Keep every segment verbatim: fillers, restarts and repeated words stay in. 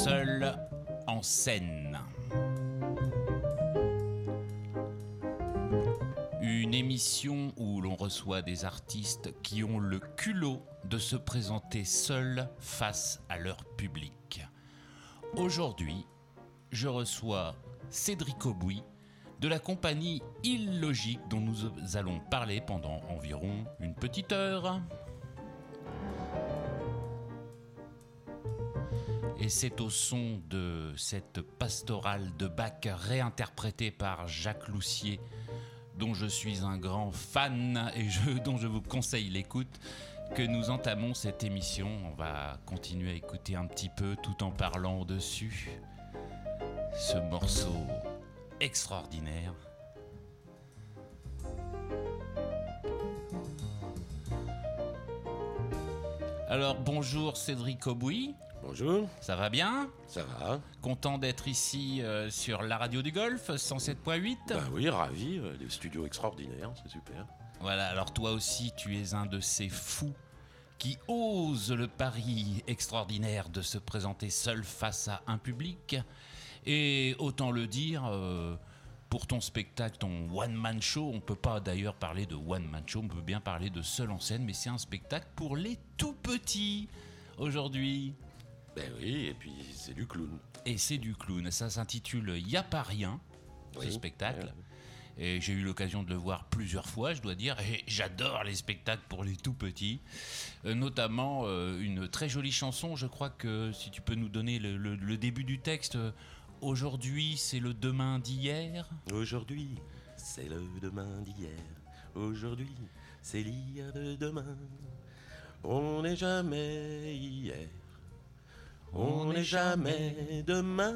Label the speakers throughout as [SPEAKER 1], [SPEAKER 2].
[SPEAKER 1] Seul en scène. Une émission où l'on reçoit des artistes qui ont le culot de se présenter seuls face à leur public. Aujourd'hui, je reçois Cédric Aubouy de la compagnie Illogique dont nous allons parler pendant environ une petite heure. Et c'est au son de cette pastorale de Bach réinterprétée par Jacques Loussier, dont je suis un grand fan et je, dont je vous conseille l'écoute, que nous entamons cette émission. On va continuer à écouter un petit peu tout en parlant dessus. Ce morceau extraordinaire. Alors bonjour Cédric Aubouy.
[SPEAKER 2] Bonjour.
[SPEAKER 1] Ça va bien ?
[SPEAKER 2] Ça va.
[SPEAKER 1] Content d'être ici euh, sur la radio du Golfe, cent sept point huit.
[SPEAKER 2] Ben oui, ravi, euh, des studios extraordinaires, c'est super.
[SPEAKER 1] Voilà, alors toi aussi tu es un de ces fous qui osent le pari extraordinaire de se présenter seul face à un public. Et autant le dire, euh, pour ton spectacle, ton one-man show, on ne peut pas d'ailleurs parler de one-man show, on peut bien parler de seul en scène, mais c'est un spectacle pour les tout petits aujourd'hui.
[SPEAKER 2] Ben oui, et puis c'est du clown.
[SPEAKER 1] Et c'est du clown, ça s'intitule Y a pas rien, ce
[SPEAKER 2] Oui,
[SPEAKER 1] spectacle.
[SPEAKER 2] ouais.
[SPEAKER 1] Et j'ai eu l'occasion de le voir plusieurs fois, je dois dire, et j'adore les spectacles pour les tout petits, euh, notamment euh, une très jolie chanson, je crois que si tu peux nous donner le, le, le début du texte, euh, aujourd'hui c'est le demain d'hier.
[SPEAKER 2] Aujourd'hui, c'est le demain d'hier. Aujourd'hui, c'est l'hier de demain. On n'est jamais hier. On n'est jamais demain.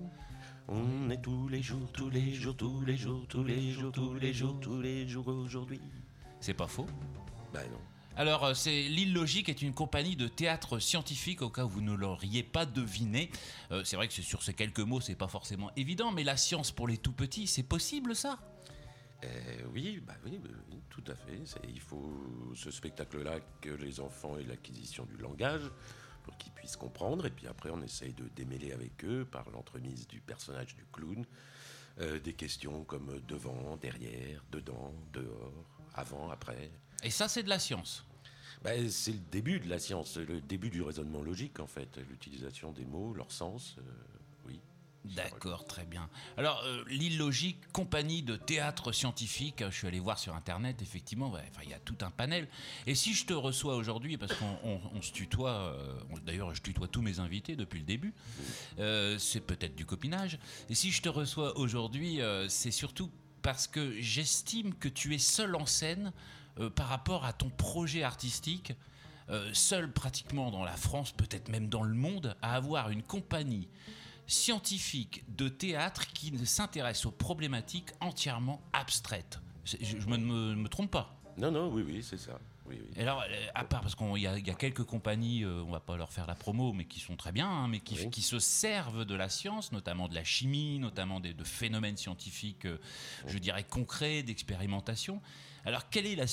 [SPEAKER 2] On est tous les jours, tous les jours, tous les jours, tous les jours, tous les jours, tous les jours aujourd'hui.
[SPEAKER 1] C'est pas faux.
[SPEAKER 2] Ben non.
[SPEAKER 1] Alors, euh, c'est l'Illogique est une compagnie de théâtre scientifique, au cas où vous ne l'auriez pas deviné. Euh, c'est vrai que c'est sur ces quelques mots, c'est pas forcément évident, mais la science pour les tout petits, c'est possible ça ?
[SPEAKER 2] Euh, oui, bah oui, oui, oui, tout à fait. C'est, il faut ce spectacle-là que les enfants aient l'acquisition du langage pour qu'ils puissent comprendre. Et puis après, on essaye de démêler avec eux, par l'entremise du personnage du clown, euh, des questions comme devant, derrière, dedans, dehors, avant, après.
[SPEAKER 1] Et ça, c'est de la science.
[SPEAKER 2] Ben, c'est le début de la science, le début du raisonnement logique, en fait. L'utilisation des mots, leur sens, euh, oui.
[SPEAKER 1] D'accord, très bien. Alors, euh, l'Illogique, compagnie de théâtre scientifique, je suis allé voir sur Internet, effectivement, ouais, il y a tout un panel. Et si je te reçois aujourd'hui, parce qu'on on, on se tutoie, euh, on, d'ailleurs je tutoie tous mes invités depuis le début, euh, c'est peut-être du copinage, et si je te reçois aujourd'hui, euh, c'est surtout parce que j'estime que tu es seul en scène euh, par rapport à ton projet artistique, euh, seul pratiquement dans la France, peut-être même dans le monde, à avoir une compagnie scientifique de théâtre qui s'intéresse aux problématiques entièrement abstraites. Je ne me, me trompe pas.
[SPEAKER 2] Non, non, oui, oui, c'est ça. Oui, oui.
[SPEAKER 1] Et alors, à part, parce qu'il y, y a quelques compagnies, euh, on ne va pas leur faire la promo, mais qui sont très bien, hein, mais qui,
[SPEAKER 2] Oui.
[SPEAKER 1] qui se servent de la science, notamment de la chimie, notamment des, de phénomènes scientifiques, euh, oui. je dirais, concrets, d'expérimentation. Alors, quelle est la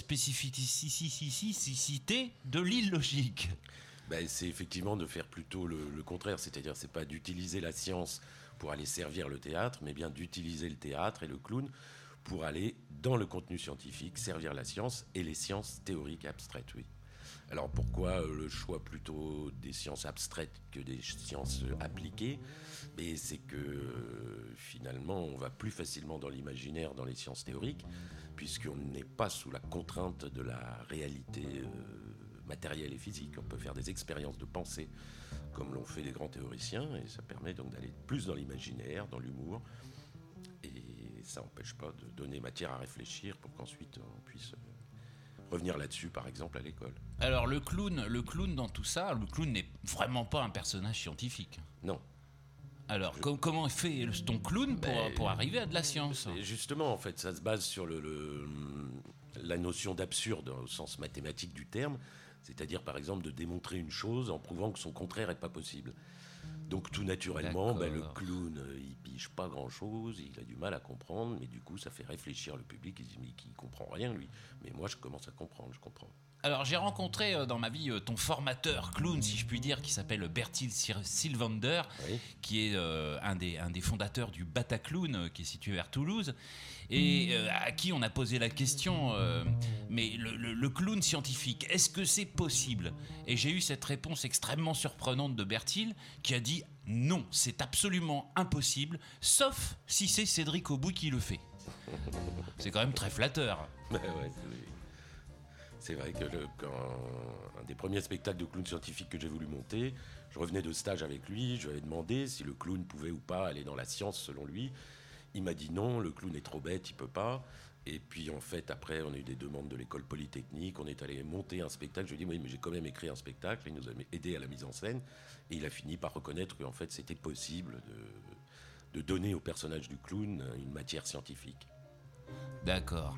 [SPEAKER 1] spécificité de l'Illogique ?
[SPEAKER 2] Ben, c'est effectivement de faire plutôt le, le contraire, c'est-à-dire c'est pas d'utiliser la science pour aller servir le théâtre, mais bien d'utiliser le théâtre et le clown pour aller dans le contenu scientifique, servir la science et les sciences théoriques abstraites, oui. Alors pourquoi le choix plutôt des sciences abstraites que des sciences appliquées ? Mais c'est que euh, finalement on va plus facilement dans l'imaginaire dans les sciences théoriques, puisqu'on n'est pas sous la contrainte de la réalité euh, matériel et physique. On peut faire des expériences de pensée comme l'ont fait les grands théoriciens et ça permet donc d'aller plus dans l'imaginaire, dans l'humour et ça n'empêche pas de donner matière à réfléchir pour qu'ensuite on puisse revenir là-dessus par exemple à l'école.
[SPEAKER 1] Alors le clown, le clown dans tout ça, le clown n'est vraiment pas un personnage scientifique.
[SPEAKER 2] Non.
[SPEAKER 1] Alors
[SPEAKER 2] Je...
[SPEAKER 1] com- comment fait ton clown pour, ben, pour arriver à de la science ?
[SPEAKER 2] Justement en fait ça se base sur le, le, la notion d'absurde au sens mathématique du terme. C'est-à-dire, par exemple, de démontrer une chose en prouvant que son contraire n'est pas possible. Donc, tout naturellement, ben, le clown, il pige pas grand-chose, il a du mal à comprendre, mais du coup, ça fait réfléchir le public, il dit, mais il comprend rien, lui. Mais moi, je commence à comprendre, je comprends.
[SPEAKER 1] Alors j'ai rencontré euh, dans ma vie euh, ton formateur clown, si je puis dire, qui s'appelle Bertil Sylvander, oui. qui est euh, un, des, un des fondateurs du Bataclown, euh, qui est situé vers Toulouse, et euh, à qui on a posé la question, euh, mais le, le, le clown scientifique, est-ce que c'est possible ? Et j'ai eu cette réponse extrêmement surprenante de Bertil, qui a dit non, c'est absolument impossible, sauf si c'est Cédric Aubout qui le fait. C'est quand même très flatteur.
[SPEAKER 2] Ouais, ouais, oui. C'est vrai que le, quand, un des premiers spectacles de clown scientifique que j'ai voulu monter, je revenais de stage avec lui, je lui avais demandé si le clown pouvait ou pas aller dans la science selon lui. Il m'a dit non, le clown est trop bête, il peut pas. Et puis en fait, après, on a eu des demandes de l'école polytechnique, on est allé monter un spectacle. Je lui ai dit oui, mais j'ai quand même écrit un spectacle, il nous a aidé à la mise en scène. Et il a fini par reconnaître qu'en fait, c'était possible de, de donner au personnage du clown une matière scientifique.
[SPEAKER 1] D'accord.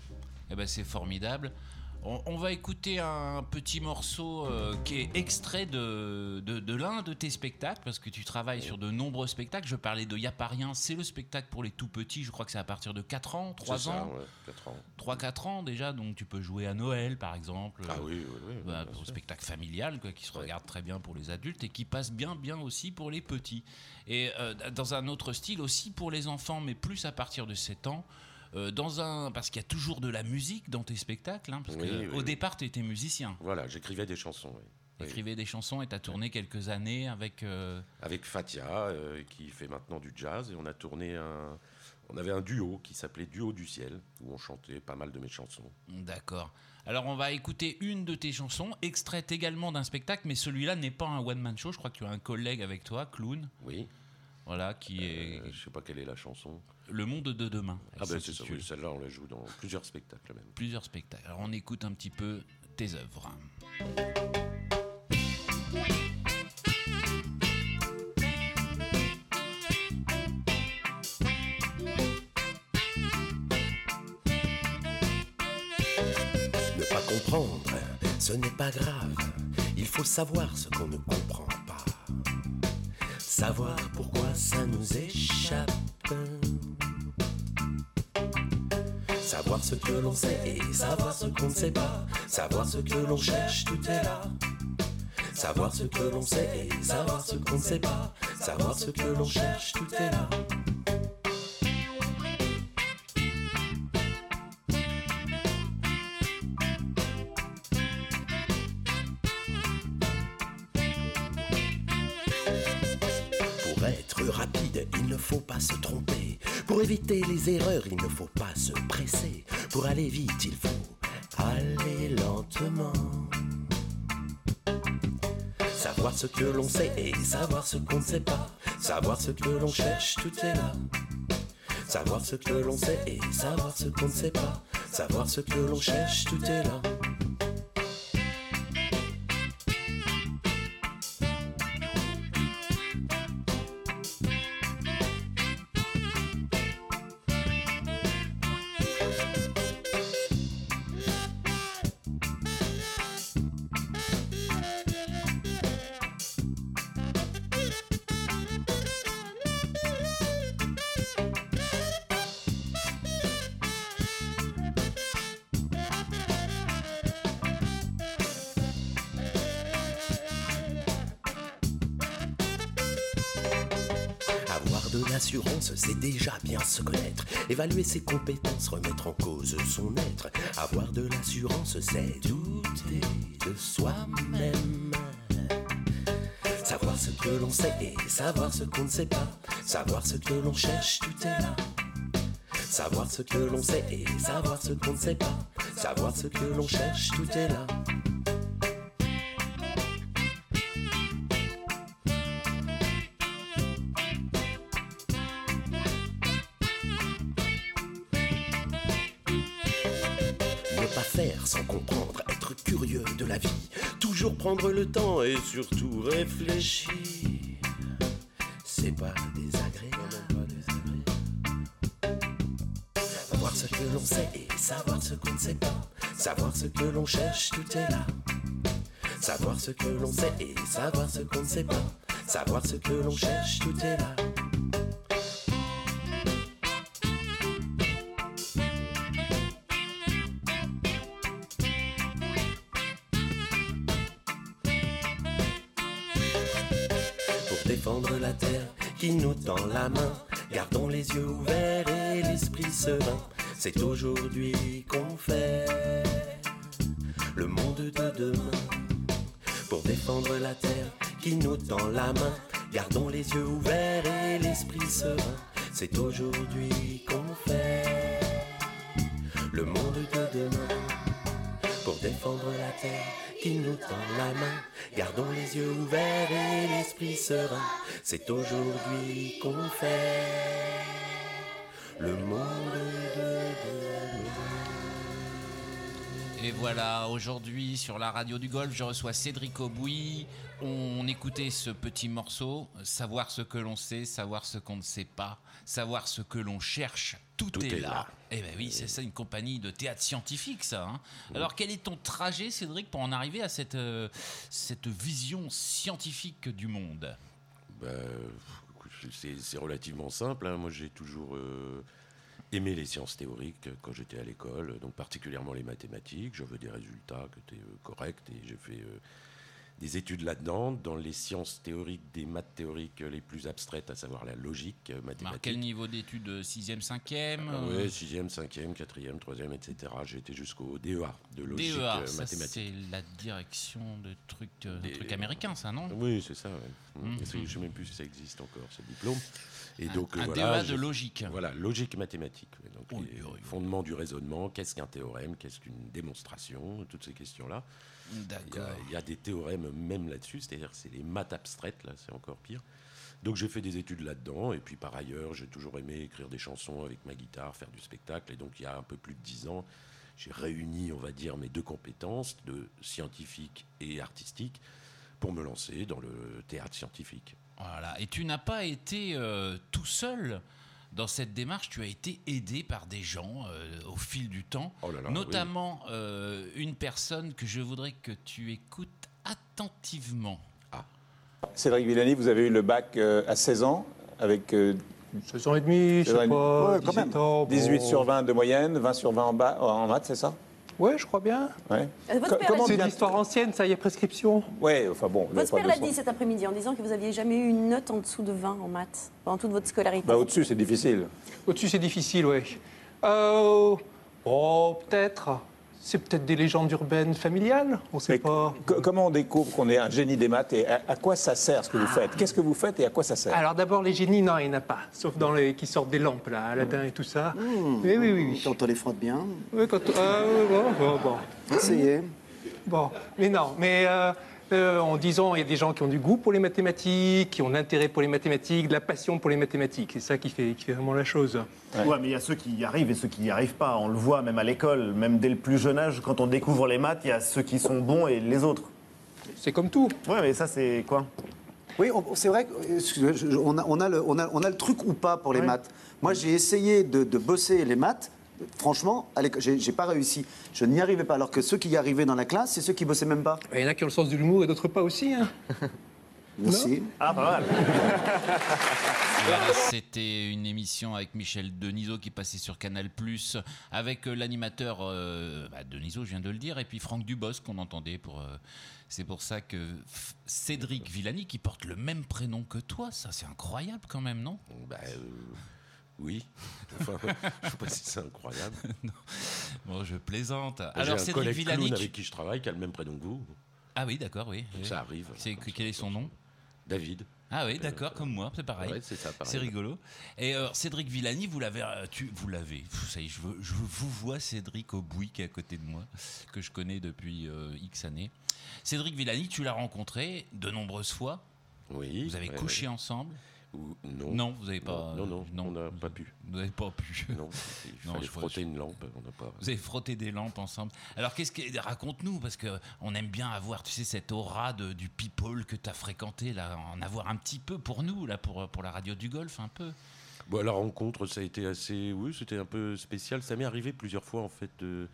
[SPEAKER 1] Eh ben, c'est formidable. On, on va écouter un petit morceau euh, qui est extrait de, de, de l'un de tes spectacles, parce que tu travailles sur de nombreux spectacles. Je parlais de Y'a pas rien, c'est le spectacle pour les tout petits. Je crois que c'est à partir de quatre ans, trois ans.
[SPEAKER 2] Ouais, quatre ans.
[SPEAKER 1] trois quatre ans déjà, donc tu peux jouer à Noël par exemple.
[SPEAKER 2] Ah oui, oui, oui.
[SPEAKER 1] Bah, pour le spectacle familial, quoi, qui se ouais. regarde très bien pour les adultes et qui passe bien, bien aussi pour les petits. Et euh, dans un autre style aussi pour les enfants, mais plus à partir de sept ans. Euh, dans un, parce qu'il y a toujours de la musique dans tes spectacles, hein, parce oui, que, oui, au oui. départ, tu étais musicien.
[SPEAKER 2] Voilà, j'écrivais des chansons. Oui.
[SPEAKER 1] Tu écrivais oui. des chansons et tu as tourné quelques années avec... Euh...
[SPEAKER 2] Avec Fatia, euh, qui fait maintenant du jazz. Et on a tourné un... On avait un duo qui s'appelait Duo du Ciel, où on chantait pas mal de mes chansons.
[SPEAKER 1] D'accord. Alors, on va écouter une de tes chansons, extraite également d'un spectacle, mais celui-là n'est pas un one-man show. Je crois que tu as un collègue avec toi, clown.
[SPEAKER 2] Oui.
[SPEAKER 1] Voilà, qui est...
[SPEAKER 2] Euh, je sais pas quelle est la chanson.
[SPEAKER 1] Le monde de demain.
[SPEAKER 2] Ah ben c'est ça, oui, celle-là on la joue dans plusieurs spectacles même.
[SPEAKER 1] Plusieurs spectacles. Alors on écoute un petit peu tes œuvres.
[SPEAKER 3] Ne pas comprendre, ce n'est pas grave. Il faut savoir ce qu'on ne comprend pas. Savoir pourquoi ça nous échappe. Savoir ce que l'on sait et savoir ce qu'on ne sait pas. Savoir ce que l'on cherche, tout est là. Savoir ce que l'on sait et savoir ce qu'on ne sait pas. Savoir ce que l'on cherche, tout est là. Pour être rapide, il ne faut pas se tromper. Pour éviter les erreurs, il ne faut pas se presser. Pour aller vite, il faut aller lentement. Savoir ce que l'on sait et savoir ce qu'on ne sait pas. Savoir ce que l'on cherche, tout est là. Savoir ce que l'on sait et savoir ce qu'on ne sait pas. Savoir ce que l'on cherche, tout est là. De l'assurance, c'est déjà bien se connaître. Évaluer ses compétences, remettre en cause son être. Avoir de l'assurance, c'est douter de soi-même. Savoir ce que l'on sait et savoir ce qu'on ne sait pas. Savoir ce que l'on cherche, tout est là. Savoir ce que l'on sait et savoir ce qu'on ne sait pas. Savoir ce que l'on cherche, tout est là. Faire sans comprendre, être curieux de la vie, toujours prendre le temps et surtout réfléchir. C'est pas désagréable. Savoir ce que l'on sait et savoir ce qu'on ne sait pas. Savoir ce que l'on cherche, tout est là. Savoir ce que l'on sait et savoir ce qu'on ne sait pas. Savoir ce que l'on cherche, tout est là. défendre la terre qui nous tend la main. Gardons les yeux ouverts et l'esprit serein. C'est aujourd'hui qu'on fait le monde de demain. Pour défendre la terre qui nous tend la main. Gardons les yeux ouverts et l'esprit serein. C'est aujourd'hui qu'on fait le monde de demain. Pour défendre la terre qui nous tend la main. Gardons les yeux ouverts et l'esprit serein. C'est aujourd'hui qu'on fait le monde de demain.
[SPEAKER 1] Et voilà, aujourd'hui sur la radio du Golfe, je reçois Cédric Aubouy. On écoutait ce petit morceau, savoir ce que l'on sait, savoir ce qu'on ne sait pas, savoir ce que l'on cherche, tout, tout est, est là. là. Eh bien oui, c'est ça une compagnie de théâtre scientifique, ça. Hein. Oui. Alors quel est ton trajet, Cédric, pour en arriver à cette, euh, cette vision scientifique du monde ?
[SPEAKER 2] bah, c'est, c'est relativement simple. Hein. Moi, j'ai toujours... Euh... aimé les sciences théoriques quand j'étais à l'école, donc particulièrement les mathématiques. J'avais des résultats qui étaient euh, corrects et j'ai fait euh, des études là-dedans. Dans les sciences théoriques, des maths théoriques les plus abstraites, à savoir la logique euh, mathématique.
[SPEAKER 1] Alors, quel niveau d'études ? sixième, cinquième
[SPEAKER 2] ah, Oui, sixième, cinquième, quatrième, troisième, et cetera. J'ai été jusqu'au D E A, de logique
[SPEAKER 1] D E A,
[SPEAKER 2] euh,
[SPEAKER 1] ça,
[SPEAKER 2] mathématique.
[SPEAKER 1] C'est la direction de trucs, euh,
[SPEAKER 2] des
[SPEAKER 1] trucs américains, ça, non ?
[SPEAKER 2] Oui, c'est ça. Ouais. Mmh.
[SPEAKER 1] Mmh.
[SPEAKER 2] Je ne sais même plus si ça existe encore, ce diplôme. Et donc,
[SPEAKER 1] un
[SPEAKER 2] euh,
[SPEAKER 1] D E A
[SPEAKER 2] voilà,
[SPEAKER 1] de logique.
[SPEAKER 2] Voilà, logique mathématique. Donc,
[SPEAKER 1] oui,
[SPEAKER 2] les
[SPEAKER 1] oui, oui.
[SPEAKER 2] fondements du raisonnement, qu'est-ce qu'un théorème, qu'est-ce qu'une démonstration, toutes ces questions-là.
[SPEAKER 1] D'accord.
[SPEAKER 2] Il y, a, il y a des théorèmes même là-dessus, c'est-à-dire que c'est les maths abstraites, là, c'est encore pire. Donc j'ai fait des études là-dedans, et puis par ailleurs, j'ai toujours aimé écrire des chansons avec ma guitare, faire du spectacle, et donc il y a un peu plus de dix ans, j'ai réuni, on va dire, mes deux compétences, de scientifique et artistique, pour me lancer dans le théâtre scientifique.
[SPEAKER 1] Voilà. Et tu n'as pas été euh, tout seul dans cette démarche, tu as été aidé par des gens euh, au fil du temps,
[SPEAKER 2] oh là là,
[SPEAKER 1] notamment
[SPEAKER 2] oui.
[SPEAKER 1] euh, une personne que je voudrais que tu écoutes attentivement.
[SPEAKER 2] Ah.
[SPEAKER 4] Cédric Villani, vous avez eu le bac euh, à seize ans, avec... Euh,
[SPEAKER 5] seize ans et demi, je sais pas,
[SPEAKER 4] ouais,
[SPEAKER 5] dix-huit ans.
[SPEAKER 4] dix-huit
[SPEAKER 5] bon...
[SPEAKER 4] sur vingt de moyenne, vingt sur vingt en, bas, en maths, c'est ça ?
[SPEAKER 5] Ouais, je crois bien.
[SPEAKER 4] Ouais.
[SPEAKER 6] Votre père
[SPEAKER 4] Comment
[SPEAKER 5] c'est
[SPEAKER 6] dit...
[SPEAKER 5] une histoire ancienne, ça y est, prescription.
[SPEAKER 4] Ouais, enfin bon.
[SPEAKER 6] Votre père l'a dit cet après-midi en disant que vous n'aviez jamais eu une note en dessous de vingt en maths pendant toute votre scolarité.
[SPEAKER 4] Bah, au-dessus, c'est difficile.
[SPEAKER 5] Au-dessus, c'est difficile, oui. Euh, oh, peut-être. C'est peut-être des légendes urbaines familiales, on ne sait
[SPEAKER 4] Mais
[SPEAKER 5] pas.
[SPEAKER 4] c- comment on découvre qu'on est un génie des maths et à, à quoi ça sert ce que vous faites ? Qu'est-ce que vous faites et à quoi ça sert ?
[SPEAKER 5] Alors d'abord, les génies, non, il n'y en a pas. Sauf dans les qui sortent des lampes, là, Aladdin et tout ça.
[SPEAKER 7] Mmh.
[SPEAKER 5] Oui, oui, oui.
[SPEAKER 7] Quand on les frotte bien.
[SPEAKER 5] Oui, quand... Euh, bon, bon, bon.
[SPEAKER 7] Essayez.
[SPEAKER 5] Bon, mais non, mais euh, euh, en disant, il y a des gens qui ont du goût pour les mathématiques, qui ont l'intérêt pour les mathématiques, de la passion pour les mathématiques. C'est ça qui fait, qui fait vraiment la chose.
[SPEAKER 8] Ouais. ouais, mais il y a ceux qui y arrivent et ceux qui n'y arrivent pas. On le voit même à l'école, même dès le plus jeune âge, quand on découvre les maths, il y a ceux qui sont bons et les autres.
[SPEAKER 5] C'est comme tout.
[SPEAKER 8] Ouais, mais ça, c'est quoi ?
[SPEAKER 7] Oui, on- c'est vrai qu'on a, on a, le, on a, on a le truc ou pas pour les
[SPEAKER 8] Ouais.
[SPEAKER 7] maths. Moi, j'ai essayé de, de bosser les maths. Franchement, à l'école, j'ai, j'ai pas réussi. Je n'y arrivais pas. Alors que ceux qui y arrivaient dans la classe, c'est ceux qui bossaient même pas.
[SPEAKER 5] Il y en a qui ont le sens de l'humour et d'autres pas aussi. Hein.
[SPEAKER 7] Aussi.
[SPEAKER 8] Ah, pas mal.
[SPEAKER 1] Voilà, c'était une émission avec Michel Denisot qui passait sur Canal+, avec euh, l'animateur euh, bah, Denisot, je viens de le dire, et puis Franck Dubosc qu'on entendait. Pour, euh, c'est pour ça que F- Cédric Villani, qui porte le même prénom que toi, ça c'est incroyable quand même, non ?
[SPEAKER 2] Bah, euh, oui. Enfin, je ne sais pas si c'est incroyable.
[SPEAKER 1] Bon, je plaisante.
[SPEAKER 2] J'ai
[SPEAKER 1] Alors
[SPEAKER 2] un
[SPEAKER 1] Cédric
[SPEAKER 2] collègue
[SPEAKER 1] Villani...
[SPEAKER 2] clown
[SPEAKER 1] tu-
[SPEAKER 2] avec qui je travaille qui a le même prénom que vous.
[SPEAKER 1] Ah oui, d'accord, oui.
[SPEAKER 2] Donc
[SPEAKER 1] oui.
[SPEAKER 2] ça arrive.
[SPEAKER 1] C'est,
[SPEAKER 2] Comme
[SPEAKER 1] quel
[SPEAKER 2] ça,
[SPEAKER 1] est son
[SPEAKER 2] comme
[SPEAKER 1] nom ?
[SPEAKER 2] ça. David.
[SPEAKER 1] Ah oui, d'accord, comme moi, c'est pareil.
[SPEAKER 2] Ouais, c'est ça, pareil.
[SPEAKER 1] C'est rigolo. Et euh, Cédric Villani, vous l'avez, euh, tu, vous l'avez. Pff, ça y est, je, veux- je vous vois Cédric Aubouy qui est à côté de moi, que je connais depuis euh, X années. Cédric Villani, tu l'as rencontré de nombreuses fois.
[SPEAKER 2] Oui.
[SPEAKER 1] Vous avez
[SPEAKER 2] ouais,
[SPEAKER 1] couché
[SPEAKER 2] ouais.
[SPEAKER 1] ensemble.
[SPEAKER 2] Ou- Non.
[SPEAKER 1] Non, vous n'avez pas.
[SPEAKER 2] Non, non,
[SPEAKER 1] euh,
[SPEAKER 2] non, on n'a pas pu.
[SPEAKER 1] Vous n'avez pas pu.
[SPEAKER 2] Non, il
[SPEAKER 1] Non,
[SPEAKER 2] fallait
[SPEAKER 1] je-
[SPEAKER 2] frotter une lampe, on n'a pas.
[SPEAKER 1] Vous avez frotté des lampes ensemble. Alors, qu'est-ce que raconte-nous, parce que on aime bien avoir, tu sais, cette aura de, du people que tu as fréquenté là, en avoir un petit peu pour nous là, pour pour la radio du Golfe, un peu.
[SPEAKER 2] Bon, la rencontre, ça a été assez. Oui, c'était un peu spécial. Ça m'est arrivé plusieurs fois, en fait, de,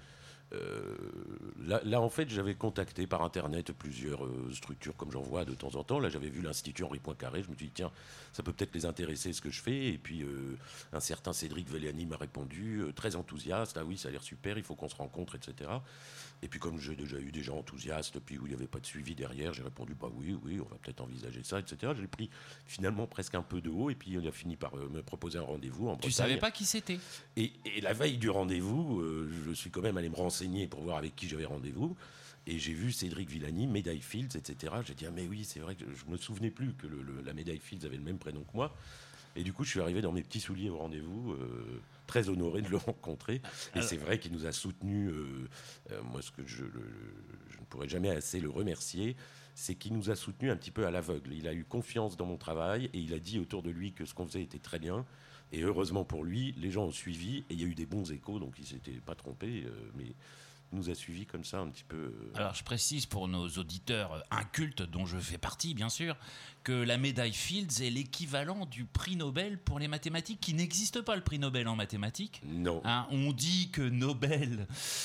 [SPEAKER 2] Euh, là, là, en fait, j'avais contacté par Internet plusieurs euh, structures, comme j'en vois de temps en temps. Là, j'avais vu l'Institut Henri Poincaré. Je me suis dit, tiens, ça peut peut-être les intéresser, ce que je fais. Et puis, euh, un certain Cédric Villani m'a répondu, euh, très enthousiaste. Ah oui, ça a l'air super, il faut qu'on se rencontre, et cetera. Et puis, comme j'ai déjà eu des gens enthousiastes, puis où il n'y avait pas de suivi derrière, j'ai répondu, bah oui, oui, on va peut-être envisager ça, et cetera. J'ai pris finalement presque un peu de haut. Et puis, il a fini par euh, me proposer un rendez-vous en Bretagne.
[SPEAKER 1] Tu savais pas qui c'était ?
[SPEAKER 2] Et, et la veille du rendez-vous, euh, je suis quand même allé me renseigner pour voir avec qui j'avais rendez-vous. Et j'ai vu Cédric Villani, médaille Fields, et cetera. J'ai dit, ah mais oui, c'est vrai que je me souvenais plus que le, le, la médaille Fields avait le même prénom que moi. Et du coup, je suis arrivé dans mes petits souliers au rendez-vous, euh, très honoré de le rencontrer. Et Alors... c'est vrai qu'il nous a soutenus. Euh, euh, moi, ce que je, le, je ne pourrais jamais assez le remercier, c'est qu'il nous a soutenus un petit peu à l'aveugle. Il a eu confiance dans mon travail et il a dit autour de lui que ce qu'on faisait était très bien. Et heureusement pour lui, les gens ont suivi et il y a eu des bons échos, donc il ne s'était pas trompé. Euh, mais il nous a suivis comme ça un petit peu. Euh...
[SPEAKER 1] Alors je précise pour nos auditeurs incultes, dont je fais partie bien sûr, que la médaille Fields est l'équivalent du prix Nobel pour les mathématiques, qui n'existe pas le prix Nobel en mathématiques.
[SPEAKER 2] Non.
[SPEAKER 1] Hein, on dit que Nobel,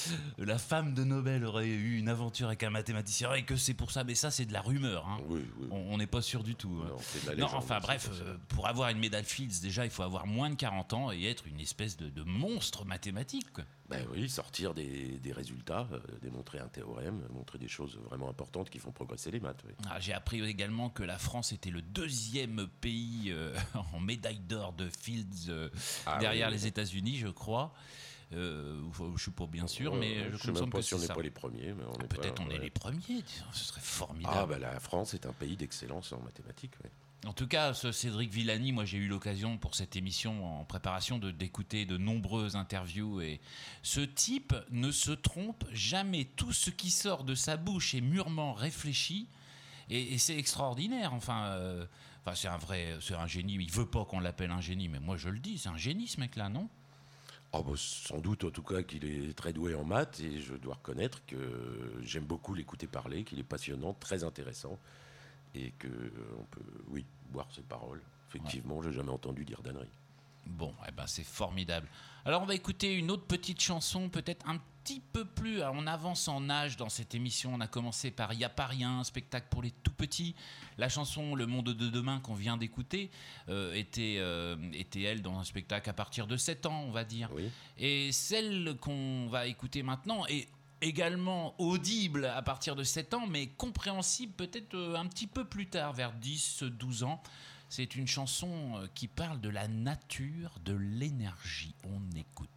[SPEAKER 1] la femme de Nobel aurait eu une aventure avec un mathématicien et que c'est pour ça, mais ça c'est de la rumeur. Hein.
[SPEAKER 2] Oui, oui.
[SPEAKER 1] On n'est pas sûr du tout.
[SPEAKER 2] Non, c'est de la
[SPEAKER 1] non
[SPEAKER 2] légende,
[SPEAKER 1] enfin bref, euh, pour avoir une médaille Fields, déjà il faut avoir moins de quarante ans et être une espèce de, de monstre mathématique. Quoi.
[SPEAKER 2] Ben oui, sortir des, des résultats, euh, démontrer un théorème, montrer des choses vraiment importantes qui font progresser les maths. Oui.
[SPEAKER 1] Ah, j'ai appris également que la France était le deuxième pays euh, en médaille d'or de Fields euh,
[SPEAKER 2] ah,
[SPEAKER 1] derrière
[SPEAKER 2] oui,
[SPEAKER 1] les
[SPEAKER 2] oui.
[SPEAKER 1] États-Unis, je crois. Euh, je ne suis pas bien sûr,
[SPEAKER 2] euh,
[SPEAKER 1] mais je,
[SPEAKER 2] je sais même pas si on n'est
[SPEAKER 1] ça.
[SPEAKER 2] pas les premiers. Mais on
[SPEAKER 1] ah,
[SPEAKER 2] est
[SPEAKER 1] peut-être
[SPEAKER 2] pas,
[SPEAKER 1] on
[SPEAKER 2] ouais.
[SPEAKER 1] est les premiers, disons, ce serait formidable.
[SPEAKER 2] Ah ben la France est un pays d'excellence en mathématiques. Oui.
[SPEAKER 1] En tout cas, ce Cédric Villani, moi j'ai eu l'occasion pour cette émission en préparation de, d'écouter de nombreuses interviews et ce type ne se trompe jamais. Tout ce qui sort de sa bouche est mûrement réfléchi et, et c'est extraordinaire. Enfin, euh, enfin, c'est un vrai, c'est un génie. Il veut pas qu'on l'appelle un génie, mais moi je le dis, c'est un génie ce mec-là, non ?
[SPEAKER 2] Oh bah, sans doute en tout cas qu'il est très doué en maths et je dois reconnaître que j'aime beaucoup l'écouter parler, qu'il est passionnant, très intéressant. Et qu'on euh, peut, oui, boire ses paroles. Effectivement, ouais. J'ai jamais entendu dire d'ânerie.
[SPEAKER 1] Bon, eh ben c'est formidable. Alors, on va écouter une autre petite chanson, peut-être un petit peu plus. Alors, on avance en âge dans cette émission. On a commencé par Y a pas rien, un spectacle pour les tout petits. La chanson Le Monde de demain qu'on vient d'écouter euh, était, euh, était, elle, dans un spectacle à partir de sept ans, on va dire.
[SPEAKER 2] Oui.
[SPEAKER 1] Et celle qu'on va écouter maintenant est également audible à partir de sept ans, mais compréhensible peut-être un petit peu plus tard, vers dix douze ans. C'est une chanson qui parle de la nature, de l'énergie. On écoute.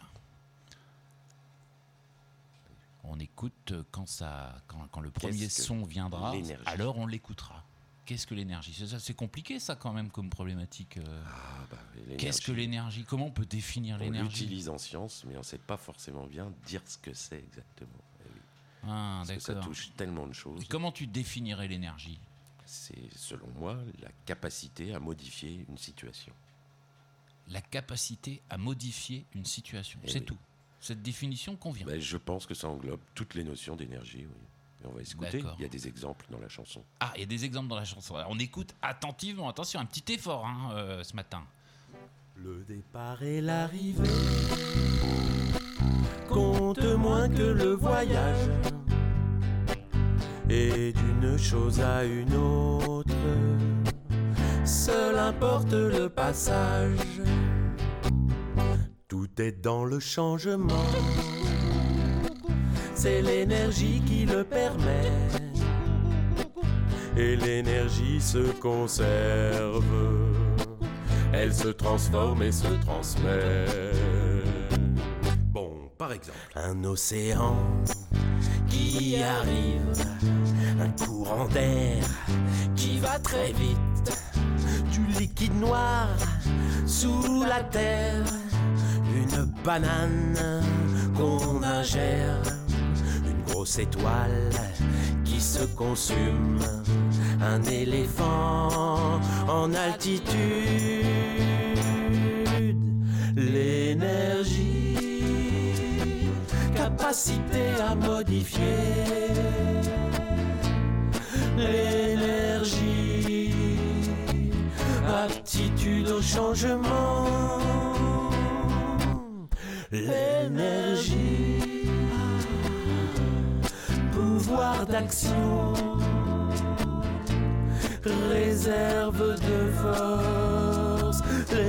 [SPEAKER 1] On écoute quand, ça, quand, quand le premier
[SPEAKER 2] Qu'est-ce
[SPEAKER 1] son viendra,
[SPEAKER 2] l'énergie.
[SPEAKER 1] Alors on l'écoutera. Qu'est-ce que l'énergie ? c'est, ça, c'est compliqué ça quand même comme problématique.
[SPEAKER 2] Ah, bah,
[SPEAKER 1] Qu'est-ce que l'énergie ? Comment on peut définir
[SPEAKER 2] on
[SPEAKER 1] l'énergie ?
[SPEAKER 2] On l'utilise en science, mais on ne sait pas forcément bien dire ce que c'est exactement. Eh oui.
[SPEAKER 1] Ah,
[SPEAKER 2] Parce
[SPEAKER 1] d'accord.
[SPEAKER 2] que ça touche tellement de choses.
[SPEAKER 1] Et comment tu définirais l'énergie ?
[SPEAKER 2] C'est, selon moi, la capacité à modifier une situation.
[SPEAKER 1] La capacité à modifier une situation,
[SPEAKER 2] Eh
[SPEAKER 1] c'est
[SPEAKER 2] oui.
[SPEAKER 1] tout. Cette définition convient.
[SPEAKER 2] Ben, je pense que ça englobe toutes les notions d'énergie, oui. Et on va écouter,
[SPEAKER 1] D'accord.
[SPEAKER 2] il y a des exemples dans la chanson.
[SPEAKER 1] Ah, il y a des exemples dans la chanson. Alors, on écoute attentivement. Attention, un petit effort hein, euh, ce matin.
[SPEAKER 3] Le départ et l'arrivée comptent moins que le voyage. Et d'une chose à une autre, seul importe le passage. Tout est dans le changement. C'est l'énergie qui le permet. Et l'énergie se conserve. Elle se transforme et se transmet. Bon, par exemple, un océan qui arrive, un courant d'air qui va très vite, du liquide noir sous la terre, une banane qu'on ingère, une grosse étoile qui se consume, un éléphant en altitude, l'énergie, capacité à modifier, l'énergie, aptitude au changement, l'énergie, pouvoir d'action, réserve de force,